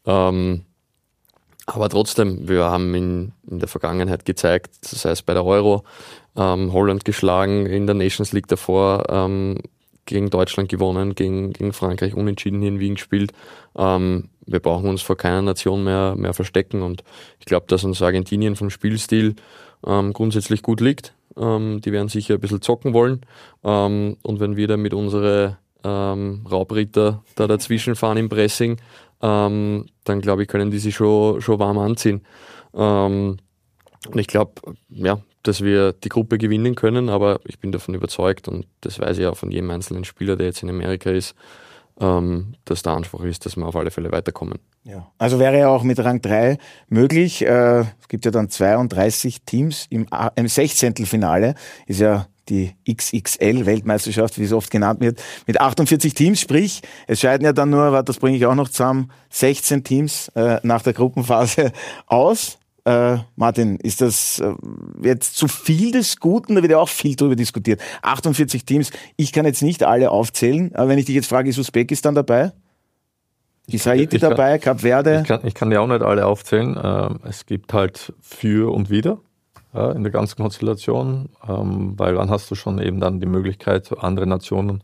S3: Aber trotzdem, wir haben in der Vergangenheit gezeigt, sei es bei der Euro, Holland geschlagen, in der Nations League davor, gegen Deutschland gewonnen, gegen Frankreich unentschieden hier in Wien gespielt. Wir brauchen uns vor keiner Nation mehr verstecken und ich glaube, dass uns Argentinien vom Spielstil grundsätzlich gut liegt. Die werden sicher ein bisschen zocken wollen. Und wenn wir dann mit unseren Raubritter da dazwischen fahren im Pressing, dann glaube ich, können die sich schon warm anziehen. Und ich glaube, dass wir die Gruppe gewinnen können, aber ich bin davon überzeugt und das weiß ich auch von jedem einzelnen Spieler, der jetzt in Amerika ist, dass der Anspruch ist, dass wir auf alle Fälle weiterkommen.
S1: Ja, also wäre ja auch mit Rang 3 möglich. Es gibt ja dann 32 Teams im 16. Ist ja die XXL-Weltmeisterschaft, wie es oft genannt wird, mit 48 Teams. Sprich, es scheiden ja dann nur, das bringe ich auch noch zusammen, 16 Teams nach der Gruppenphase aus. Martin, ist das jetzt zu viel des Guten? Da wird ja auch viel drüber diskutiert. 48 Teams, ich kann jetzt nicht alle aufzählen, aber wenn ich dich jetzt frage, ist Usbekistan dabei? Ist Haiti dabei, Kap Verde?
S4: Ich kann die auch nicht alle aufzählen. Es gibt halt für und wider in der ganzen Konstellation, weil dann hast du schon eben dann die Möglichkeit, andere Nationen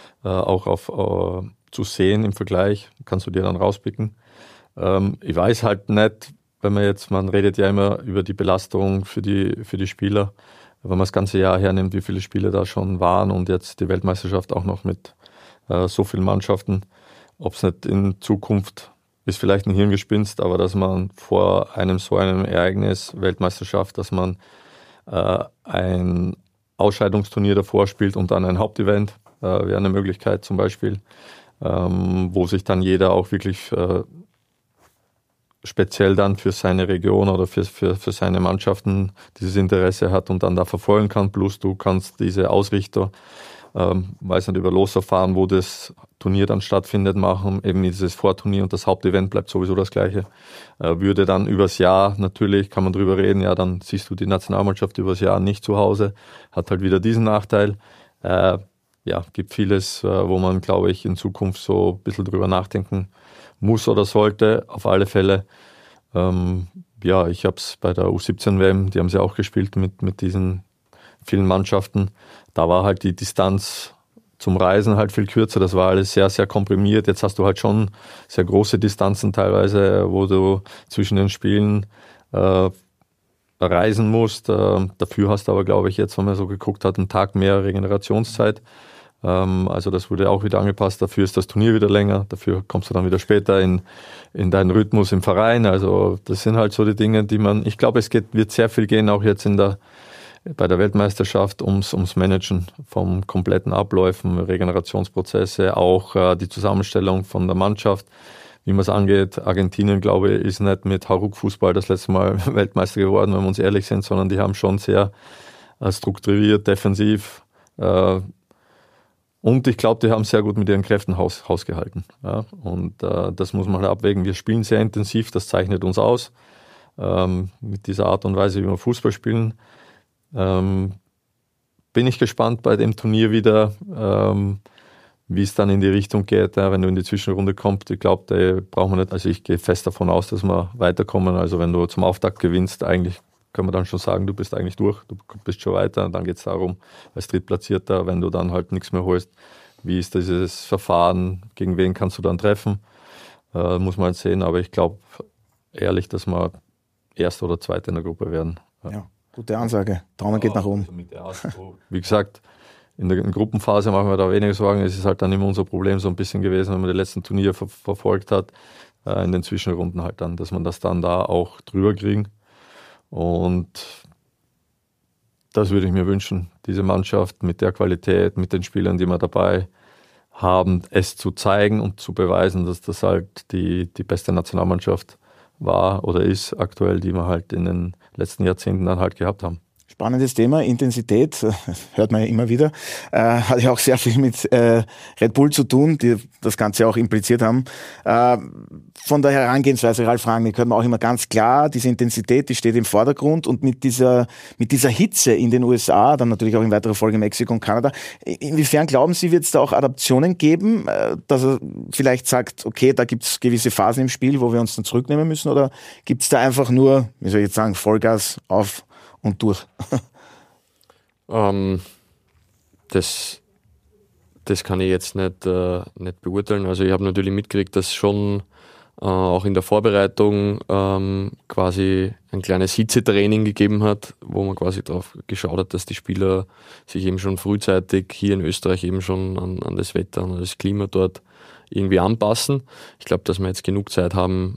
S4: auch zu sehen im Vergleich, kannst du dir dann rauspicken. Ich weiß halt nicht, man redet ja immer über die Belastung für die Spieler, wenn man das ganze Jahr hernimmt, wie viele Spieler da schon waren und jetzt die Weltmeisterschaft auch noch mit so vielen Mannschaften, ob es nicht in Zukunft, ist vielleicht ein Hirngespinst, aber dass man vor so einem Ereignis, Weltmeisterschaft, dass man ein Ausscheidungsturnier davor spielt und dann ein Hauptevent, wäre eine Möglichkeit zum Beispiel, wo sich dann jeder auch wirklich speziell dann für seine Region oder für seine Mannschaften dieses Interesse hat und dann da verfolgen kann. Plus du kannst diese Ausrichter, weiß nicht, über Losverfahren, wo das Turnier dann stattfindet, machen. Eben dieses Vorturnier und das Hauptevent bleibt sowieso das Gleiche. Würde dann übers Jahr, natürlich kann man drüber reden, ja, dann siehst du die Nationalmannschaft übers Jahr nicht zu Hause, hat halt wieder diesen Nachteil. Gibt vieles, wo man, glaube ich, in Zukunft so ein bisschen drüber nachdenken muss oder sollte, auf alle Fälle. Ich habe es bei der U17-WM, die haben sie auch gespielt mit diesen vielen Mannschaften. Da war halt die Distanz zum Reisen halt viel kürzer. Das war alles sehr, sehr komprimiert. Jetzt hast du halt schon sehr große Distanzen teilweise, wo du zwischen den Spielen reisen musst. Dafür hast du aber, glaube ich, jetzt, wenn man so geguckt hat, einen Tag mehr Regenerationszeit. Also das wurde auch wieder angepasst. Dafür ist das Turnier wieder länger. Dafür kommst du dann wieder später in deinen Rhythmus im Verein. Also das sind halt so die Dinge, ich glaube, wird sehr viel gehen, auch jetzt bei der Weltmeisterschaft ums Managen vom kompletten Abläufen, Regenerationsprozesse, auch die Zusammenstellung von der Mannschaft, wie man es angeht. Argentinien, glaube ich, ist nicht mit Hauruck-Fußball das letzte Mal Weltmeister geworden, wenn wir uns ehrlich sind, sondern die haben schon sehr strukturiert, defensiv und ich glaube, die haben sehr gut mit ihren Kräften hausgehalten. Ja? Und das muss man halt abwägen. Wir spielen sehr intensiv, das zeichnet uns aus, mit dieser Art und Weise, wie wir Fußball spielen. Bin ich gespannt bei dem Turnier wieder, wie es dann in die Richtung geht, wenn du in die Zwischenrunde kommst. Ich glaube, da brauchen wir nicht, also ich gehe fest davon aus, dass wir weiterkommen. Also wenn du zum Auftakt gewinnst, eigentlich kann man dann schon sagen, du bist eigentlich durch, du bist schon weiter. Und dann geht es darum, als Drittplatzierter, wenn du dann halt nichts mehr holst, wie ist dieses Verfahren, gegen wen kannst du dann treffen, muss man halt sehen. Aber ich glaube ehrlich, dass wir Erster oder Zweiter in der Gruppe werden.
S1: Ja. Gute Ansage. Daumen geht nach oben.
S4: Also wie gesagt, in der Gruppenphase machen wir da weniger Sorgen. Es ist halt dann immer unser Problem so ein bisschen gewesen, wenn man die letzten Turniere verfolgt hat, in den Zwischenrunden halt dann, dass man das dann da auch drüber kriegen. Und das würde ich mir wünschen, diese Mannschaft mit der Qualität, mit den Spielern, die wir dabei haben, es zu zeigen und zu beweisen, dass das halt die beste Nationalmannschaft war oder ist aktuell, die wir halt in den letzten Jahrzehnten dann halt gehabt haben.
S1: Spannendes Thema, Intensität, hört man ja immer wieder, hat ja auch sehr viel mit Red Bull zu tun, die das Ganze auch impliziert haben. Von der Herangehensweise, Ralf Rangnick, hört man auch immer ganz klar, diese Intensität, die steht im Vordergrund, und mit dieser Hitze in den USA, dann natürlich auch in weiterer Folge Mexiko und Kanada, inwiefern glauben Sie, wird es da auch Adaptionen geben, dass er vielleicht sagt, okay, da gibt es gewisse Phasen im Spiel, wo wir uns dann zurücknehmen müssen, oder gibt es da einfach nur, wie soll ich jetzt sagen, Vollgas auf und durch?
S3: Das kann ich jetzt nicht beurteilen. Also ich habe natürlich mitgekriegt, dass schon auch in der Vorbereitung quasi ein kleines Hitzetraining gegeben hat, wo man quasi darauf geschaut hat, dass die Spieler sich eben schon frühzeitig hier in Österreich eben schon an das Wetter, an das Klima dort irgendwie anpassen. Ich glaube, dass wir jetzt genug Zeit haben,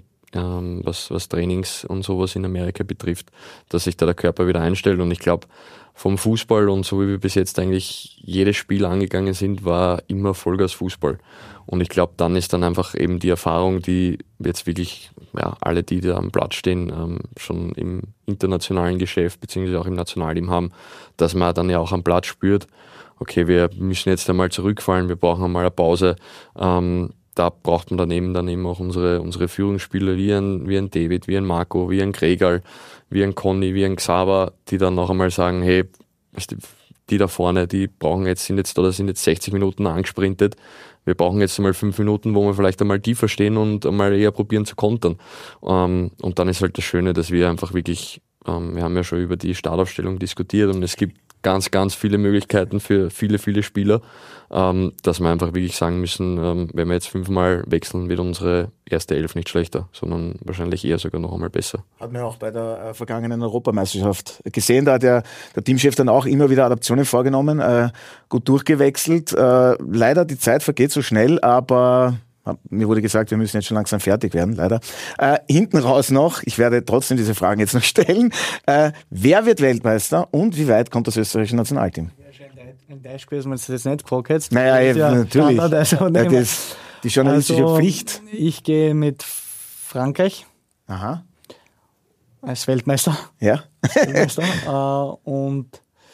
S3: was Trainings und sowas in Amerika betrifft, dass sich da der Körper wieder einstellt. Und ich glaube, vom Fußball und so wie wir bis jetzt eigentlich jedes Spiel angegangen sind, war immer Vollgas Fußball. Und ich glaube, dann ist dann einfach eben die Erfahrung, die jetzt wirklich alle, die da am Platz stehen, schon im internationalen Geschäft beziehungsweise auch im Nationalteam haben, dass man dann ja auch am Platz spürt, okay, wir müssen jetzt einmal zurückfallen, wir brauchen einmal eine Pause. Da braucht man dann eben auch unsere Führungsspieler wie ein David, wie ein Marco, wie ein Gregal, wie ein Conny, wie ein Xaver, die dann noch einmal sagen, hey, die da vorne, die sind jetzt 60 Minuten angesprintet. Wir brauchen jetzt einmal 5 Minuten, wo wir vielleicht einmal tiefer stehen und einmal eher probieren zu kontern. Und dann ist halt das Schöne, dass wir einfach wirklich, wir haben ja schon über die Startaufstellung diskutiert, und es gibt ganz, ganz viele Möglichkeiten für viele, viele Spieler, dass wir einfach wirklich sagen müssen, wenn wir jetzt 5-mal wechseln, wird unsere erste 11 nicht schlechter, sondern wahrscheinlich eher sogar noch einmal besser.
S1: Hat man ja auch bei der vergangenen Europameisterschaft gesehen, da hat der Teamchef dann auch immer wieder Adaptionen vorgenommen, gut durchgewechselt. Leider, die Zeit vergeht so schnell, aber mir wurde gesagt, wir müssen jetzt schon langsam fertig werden, leider. Hinten raus noch, ich werde trotzdem diese Fragen jetzt noch stellen. Wer wird Weltmeister und wie weit kommt das österreichische Nationalteam?
S5: Ein Deutsch gewesen, wenn du das jetzt nicht gefragt hättest.
S1: Naja, natürlich. Das ist die journalistische Pflicht.
S5: Ich gehe mit Frankreich.
S1: Aha.
S5: Als Weltmeister.
S1: Ja.
S5: Und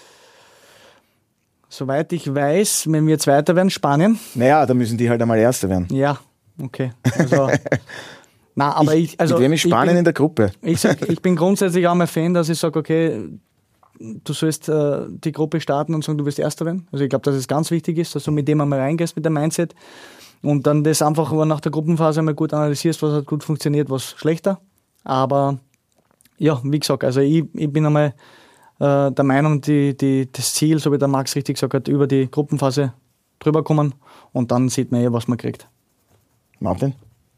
S5: soweit ich weiß, wenn wir Zweiter werden, Spanien.
S1: Naja, da müssen die halt einmal Erster werden.
S5: Ja, okay. Also, aber
S1: mit wem ist Spanien in der Gruppe?
S5: Ich bin grundsätzlich auch mal Fan, dass ich sage, okay, du sollst die Gruppe starten und sagen, du wirst Erster werden. Also ich glaube, dass es ganz wichtig ist, dass du mit dem einmal reingehst, mit dem Mindset, und dann das einfach nach der Gruppenphase einmal gut analysierst, was hat gut funktioniert, was schlechter. Aber ja, wie gesagt, also ich bin einmal der Meinung, das Ziel, so wie der Max richtig gesagt hat, über die Gruppenphase drüber kommen, und dann sieht man was man kriegt.
S1: Martin?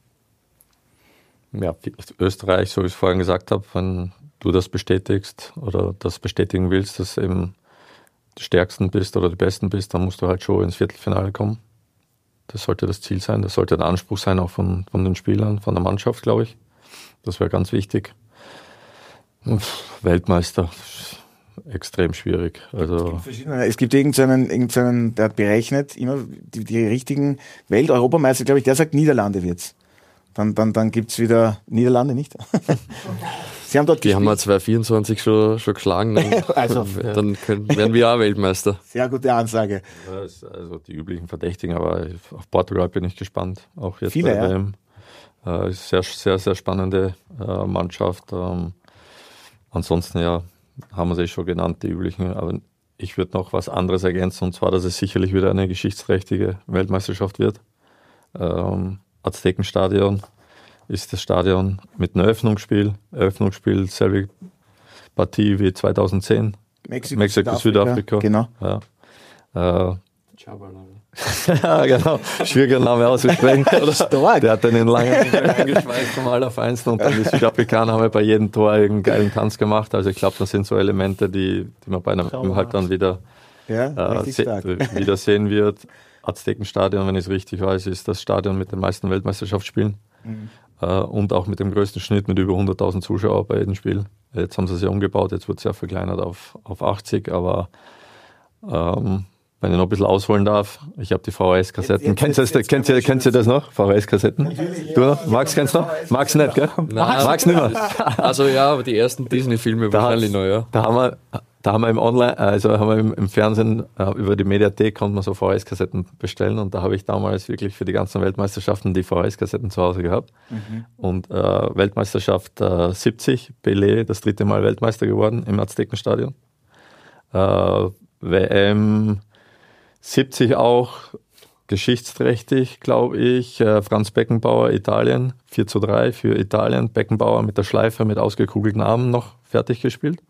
S4: Ja, Österreich, so wie ich es vorhin gesagt habe, wenn du das bestätigst oder das bestätigen willst, dass eben die Stärksten bist oder die Besten bist, dann musst du halt schon ins Viertelfinale kommen. Das sollte das Ziel sein, das sollte der Anspruch sein, auch von den Spielern, von der Mannschaft, glaube ich. Das wäre ganz wichtig. Weltmeister, extrem schwierig. Also
S1: es gibt irgendeinen, der hat berechnet, immer die richtigen Welt-Europameister, glaube ich, der sagt, Niederlande wird's. Dann gibt es wieder Niederlande, nicht? Sie haben dort
S3: die haben wir 2024 schon geschlagen, dann werden wir auch Weltmeister.
S1: Sehr gute Ansage.
S4: Ja, also die üblichen Verdächtigen, aber auf Portugal bin ich gespannt. Auch jetzt
S1: viele,
S4: bei der WM. Sehr, sehr, sehr spannende Mannschaft. Ansonsten haben wir sie schon genannt, die üblichen. Aber ich würde noch was anderes ergänzen, und zwar, dass es sicherlich wieder eine geschichtsträchtige Weltmeisterschaft wird. Aztekenstadion ist das Stadion mit einem Eröffnungsspiel, selbe Partie wie 2010. Mexiko, Südafrika.
S1: Genau.
S4: Ja. Ja, genau. Schwieriger Name auszusprechen. Der hat einen langen eingeschweißt vom Allerfeinsten, und dann die Südafrikaner haben bei jedem Tor einen geilen Tanz gemacht. Also ich glaube, das sind so Elemente, die man bei einem halt dann wieder sehen wird. Aztekenstadion, wenn ich es richtig weiß, ist das Stadion mit den meisten Weltmeisterschaftsspielen. Und auch mit dem größten Schnitt mit über 100.000 Zuschauern bei jedem Spiel. Jetzt haben sie es ja umgebaut, jetzt wird es ja verkleinert auf 80, aber Wenn ich noch ein bisschen ausholen darf, ich habe die VHS-Kassetten. Kennst du das noch? VHS-Kassetten? Du noch? Max, kennst du noch? Max nicht, gell?
S3: Nein.
S4: Max nicht mehr.
S3: Also ja, aber die ersten Disney-Filme wahrscheinlich noch, ja.
S4: Da haben wir im Online, also haben wir im Fernsehen über die Mediathek konnte man so VHS-Kassetten bestellen und da habe ich damals wirklich für die ganzen Weltmeisterschaften die VHS-Kassetten zu Hause gehabt. Und Weltmeisterschaft 70, Pelé das 3. Mal Weltmeister geworden im Aztekenstadion. WM 70 auch geschichtsträchtig, glaube ich. Franz Beckenbauer, Italien, 4:3 für Italien. Beckenbauer mit der Schleife mit ausgekugelten Armen noch fertig gespielt.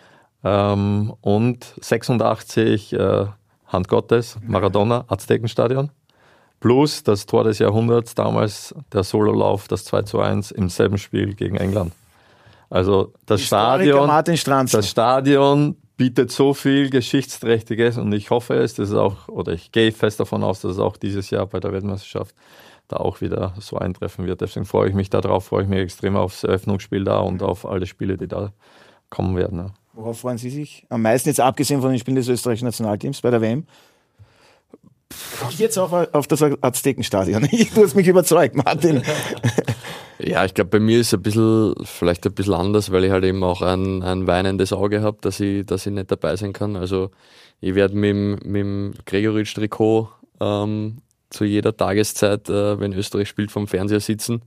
S4: Und 86 Hand Gottes, Maradona, Aztekenstadion. Plus das Tor des Jahrhunderts, damals der Sololauf, das 2:1 im selben Spiel gegen England. Also das Stadion bietet so viel Geschichtsträchtiges und ich hoffe es, dass es auch, oder ich gehe fest davon aus, dass es auch dieses Jahr bei der Weltmeisterschaft da auch wieder so eintreffen wird. Deswegen freue ich mich extrem aufs Eröffnungsspiel da und auf alle Spiele, die da kommen werden. Ja.
S1: Worauf freuen Sie sich am meisten, jetzt abgesehen von den Spielen des österreichischen Nationalteams bei der WM? Jetzt auf das Aztekenstadion. Du hast mich überzeugt, Martin.
S3: Ja, ich glaube, bei mir ist es vielleicht ein bisschen anders, weil ich halt eben auch ein weinendes Auge habe, dass ich nicht dabei sein kann. Also ich werde mit dem Gregoritsch-Trikot zu jeder Tageszeit, wenn Österreich spielt, vom Fernseher sitzen.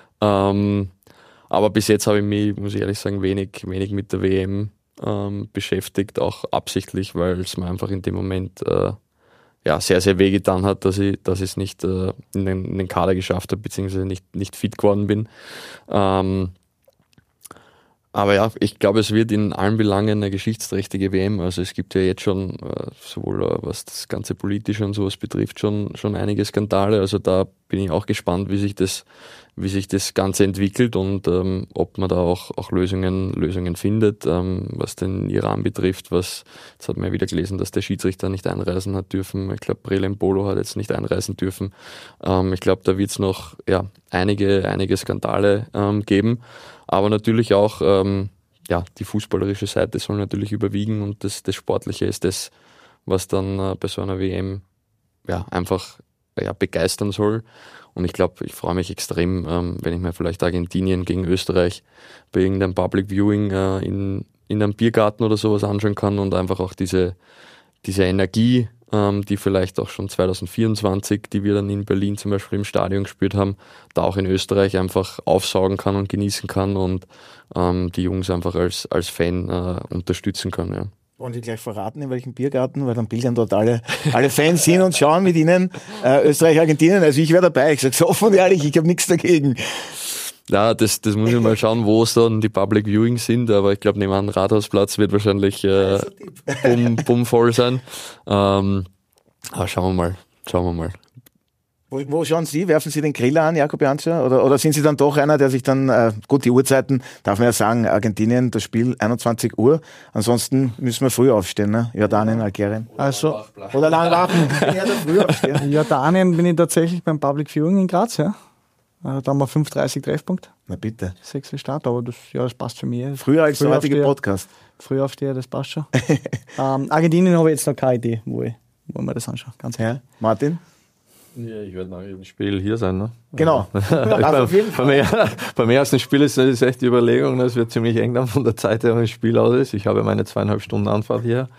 S3: Aber bis jetzt habe ich mich, muss ich ehrlich sagen, wenig mit der WM beschäftigt, auch absichtlich, weil es mir einfach in dem Moment sehr, sehr wehgetan hat, dass ich es nicht in den Kader geschafft habe, beziehungsweise nicht fit geworden bin. Aber ja, ich glaube, es wird in allen Belangen eine geschichtsträchtige WM. Also es gibt ja jetzt schon, sowohl was das ganze Politische und sowas betrifft, schon einige Skandale. Also da bin ich auch gespannt, wie sich das Ganze entwickelt und ob man da auch Lösungen findet, was den Iran betrifft. Jetzt hat man ja wieder gelesen, dass der Schiedsrichter nicht einreisen hat dürfen. Ich glaube, Brelem Bolo hat jetzt nicht einreisen dürfen. Ich glaube, da wird es noch einige Skandale geben. Aber natürlich auch, die fußballerische Seite soll natürlich überwiegen und das Sportliche ist das, was dann bei so einer WM einfach begeistern soll. Und ich glaube, ich freue mich extrem, wenn ich mir vielleicht Argentinien gegen Österreich bei irgendeinem Public Viewing in einem Biergarten oder sowas anschauen kann und einfach auch diese Energie, die vielleicht auch schon 2024, die wir dann in Berlin zum Beispiel im Stadion gespürt haben, da auch in Österreich einfach aufsaugen kann und genießen kann und die Jungs einfach als Fan unterstützen kann. Ja.
S1: Wollen Sie gleich verraten, in welchem Biergarten? Weil dann pilgern dort alle Fans hin und schauen mit Ihnen Österreich, Argentinien. Also ich wäre dabei. Ich sage es offen und ehrlich, ich habe nichts dagegen.
S3: Ja, das muss ich mal schauen, wo es dann die Public Viewings sind, aber ich glaube, neben einem Rathausplatz wird wahrscheinlich bummvoll sein. Aber schauen wir mal.
S1: Wo schauen Sie? Werfen Sie den Griller an, Jakob Janscher? Oder sind Sie dann doch einer, der sich dann, die Uhrzeiten, darf man ja sagen, Argentinien, das Spiel 21 Uhr. Ansonsten müssen wir früh aufstehen, ne? Jordanien, Algerien.
S5: Also,
S1: oder lang warten. Früh aufstehen.
S5: Jordanien bin ich tatsächlich beim Public Viewing in Graz, ja. Da haben wir 5:30 Treffpunkt.
S1: Na bitte.
S5: 6 Uhr Start, aber das passt für mich.
S1: Früher als der heutige Podcast.
S5: Früher aufsteher, das passt schon. Argentinien habe ich jetzt noch keine Idee, wo ich mir das anschaue. Ganz ehrlich.
S1: Ja. Martin?
S4: Ja, ich werde nach jedem Spiel hier sein. Ne?
S1: Genau.
S4: Beim ersten Spiel ist das echt die Überlegung, es wird ziemlich eng dann von der Zeit her, wenn das Spiel aus ist. Ich habe meine 2,5 Stunden Anfahrt hier.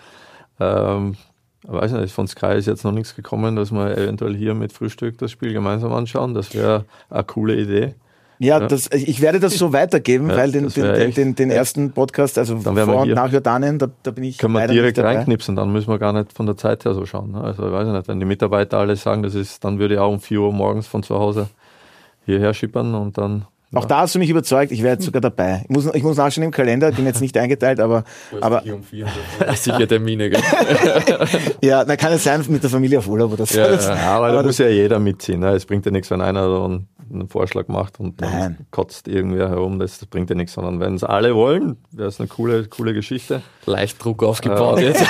S4: Ich weiß nicht, von Sky ist jetzt noch nichts gekommen, dass wir eventuell hier mit Frühstück das Spiel gemeinsam anschauen. Das wäre eine coole Idee.
S1: Ja, ich werde das so weitergeben, weil den ersten Podcast, also vor und nach Jordanien, da bin ich
S4: können wir direkt reinknipsen, dann müssen wir gar nicht von der Zeit her so schauen. Ne? Also ich weiß nicht, wenn die Mitarbeiter alle sagen, dann würde ich auch um 4 Uhr morgens von zu Hause hierher schippern und dann...
S1: Auch da hast du mich überzeugt, ich wäre jetzt sogar dabei. Ich muss nachschauen im Kalender, bin jetzt nicht eingeteilt, aber
S3: um 4 sicher Termine, gell?
S1: Ja, dann kann es sein mit der Familie auf Urlaub oder so.
S4: Ja, aber da muss ja jeder mitziehen. Ne? Es bringt ja nichts, wenn einer so einen Vorschlag macht und dann kotzt irgendwer herum, das bringt ja nichts, sondern wenn es alle wollen, wäre es eine coole Geschichte.
S3: Leicht Druck aufgebaut jetzt.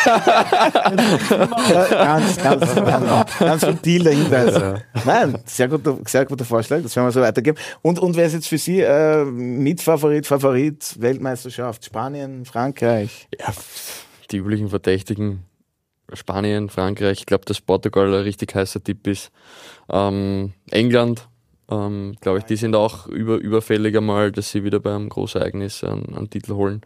S1: Ganz subtil der Hinweis. Nein, sehr guter Vorschlag, das werden wir so weitergeben. Und wer ist jetzt für Sie Mitfavorit, Weltmeisterschaft, Spanien, Frankreich?
S3: Ja, die üblichen Verdächtigen Spanien, Frankreich. Ich glaube, dass Portugal ein richtig heißer Tipp ist. England, glaube ich, die sind auch überfällig einmal, dass sie wieder beim Großereignis einen Titel holen.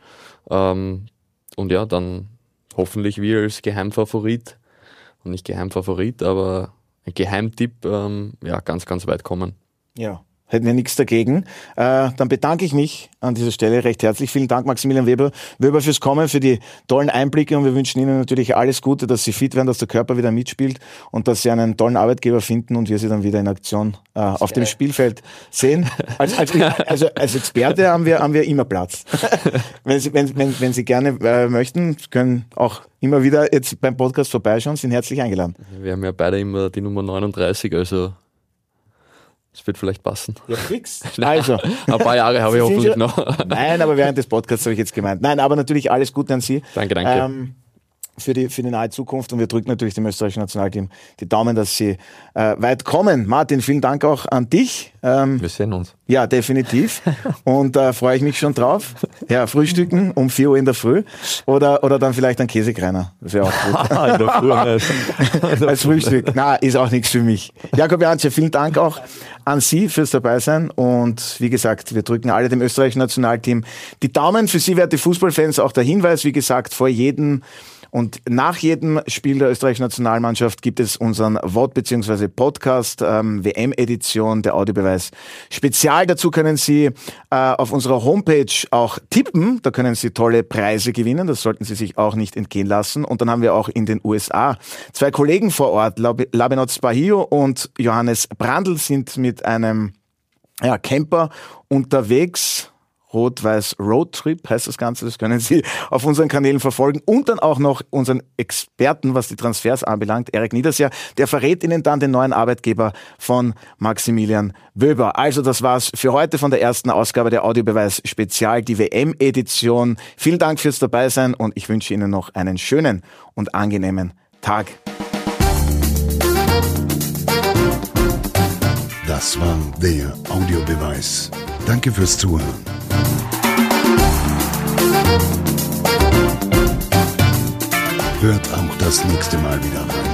S3: Und ja, dann hoffentlich wir als Geheimfavorit, und nicht Geheimfavorit, aber ein Geheimtipp, ganz, ganz weit kommen.
S1: Ja. Hätten wir nichts dagegen. Dann bedanke ich mich an dieser Stelle recht herzlich. Vielen Dank, Maximilian Weber fürs Kommen, für die tollen Einblicke, und wir wünschen Ihnen natürlich alles Gute, dass Sie fit werden, dass der Körper wieder mitspielt und dass Sie einen tollen Arbeitgeber finden und wir Sie dann wieder in Aktion auf dem Spielfeld sehen. Als Experte haben wir immer Platz. Wenn Sie gerne möchten, können auch immer wieder jetzt beim Podcast vorbeischauen, sind herzlich eingeladen.
S3: Wir haben ja beide immer die Nummer 39, also das wird vielleicht passen.
S1: Ja, fix. Also.
S3: Ein paar Jahre habe ich hoffentlich noch.
S1: Nein, aber während des Podcasts habe ich jetzt gemeint. Nein, aber natürlich alles Gute an Sie.
S3: Danke.
S1: Für die nahe Zukunft, und wir drücken natürlich dem österreichischen Nationalteam die Daumen, dass sie weit kommen. Martin, vielen Dank auch an dich.
S4: Wir sehen uns.
S1: Ja, definitiv. Und da freue ich mich schon drauf. Ja, frühstücken um 4 Uhr in der Früh oder dann vielleicht ein Käsekreiner. Das wäre auch gut.
S4: In der Früh
S1: als Frühstück. Na, ist auch nichts für mich. Jakob Jansche, vielen Dank auch an Sie fürs Dabeisein. Und wie gesagt, wir drücken alle dem österreichischen Nationalteam die Daumen. Für Sie, werte Fußballfans, auch der Hinweis, wie gesagt, vor jedem und nach jedem Spiel der österreichischen Nationalmannschaft gibt es unseren VOD bzw. Podcast, WM-Edition, der Audiobeweis Spezial. Dazu können Sie auf unserer Homepage auch tippen. Da können Sie tolle Preise gewinnen. Das sollten Sie sich auch nicht entgehen lassen. Und dann haben wir auch in den USA 2 Kollegen vor Ort. Labenots Bahio und Johannes Brandl sind mit einem Camper unterwegs. Rot-Weiß Roadtrip heißt das Ganze, das können Sie auf unseren Kanälen verfolgen. Und dann auch noch unseren Experten, was die Transfers anbelangt, Erik Niedersjahr, der verrät Ihnen dann den neuen Arbeitgeber von Maximilian Weber. Also das war's für heute von der ersten Ausgabe der Audiobeweis Spezial, die WM-Edition. Vielen Dank fürs Dabeisein und ich wünsche Ihnen noch einen schönen und angenehmen Tag.
S2: Das war der Audiobeweis. Danke fürs Zuhören. Hört auch das nächste Mal wieder rein.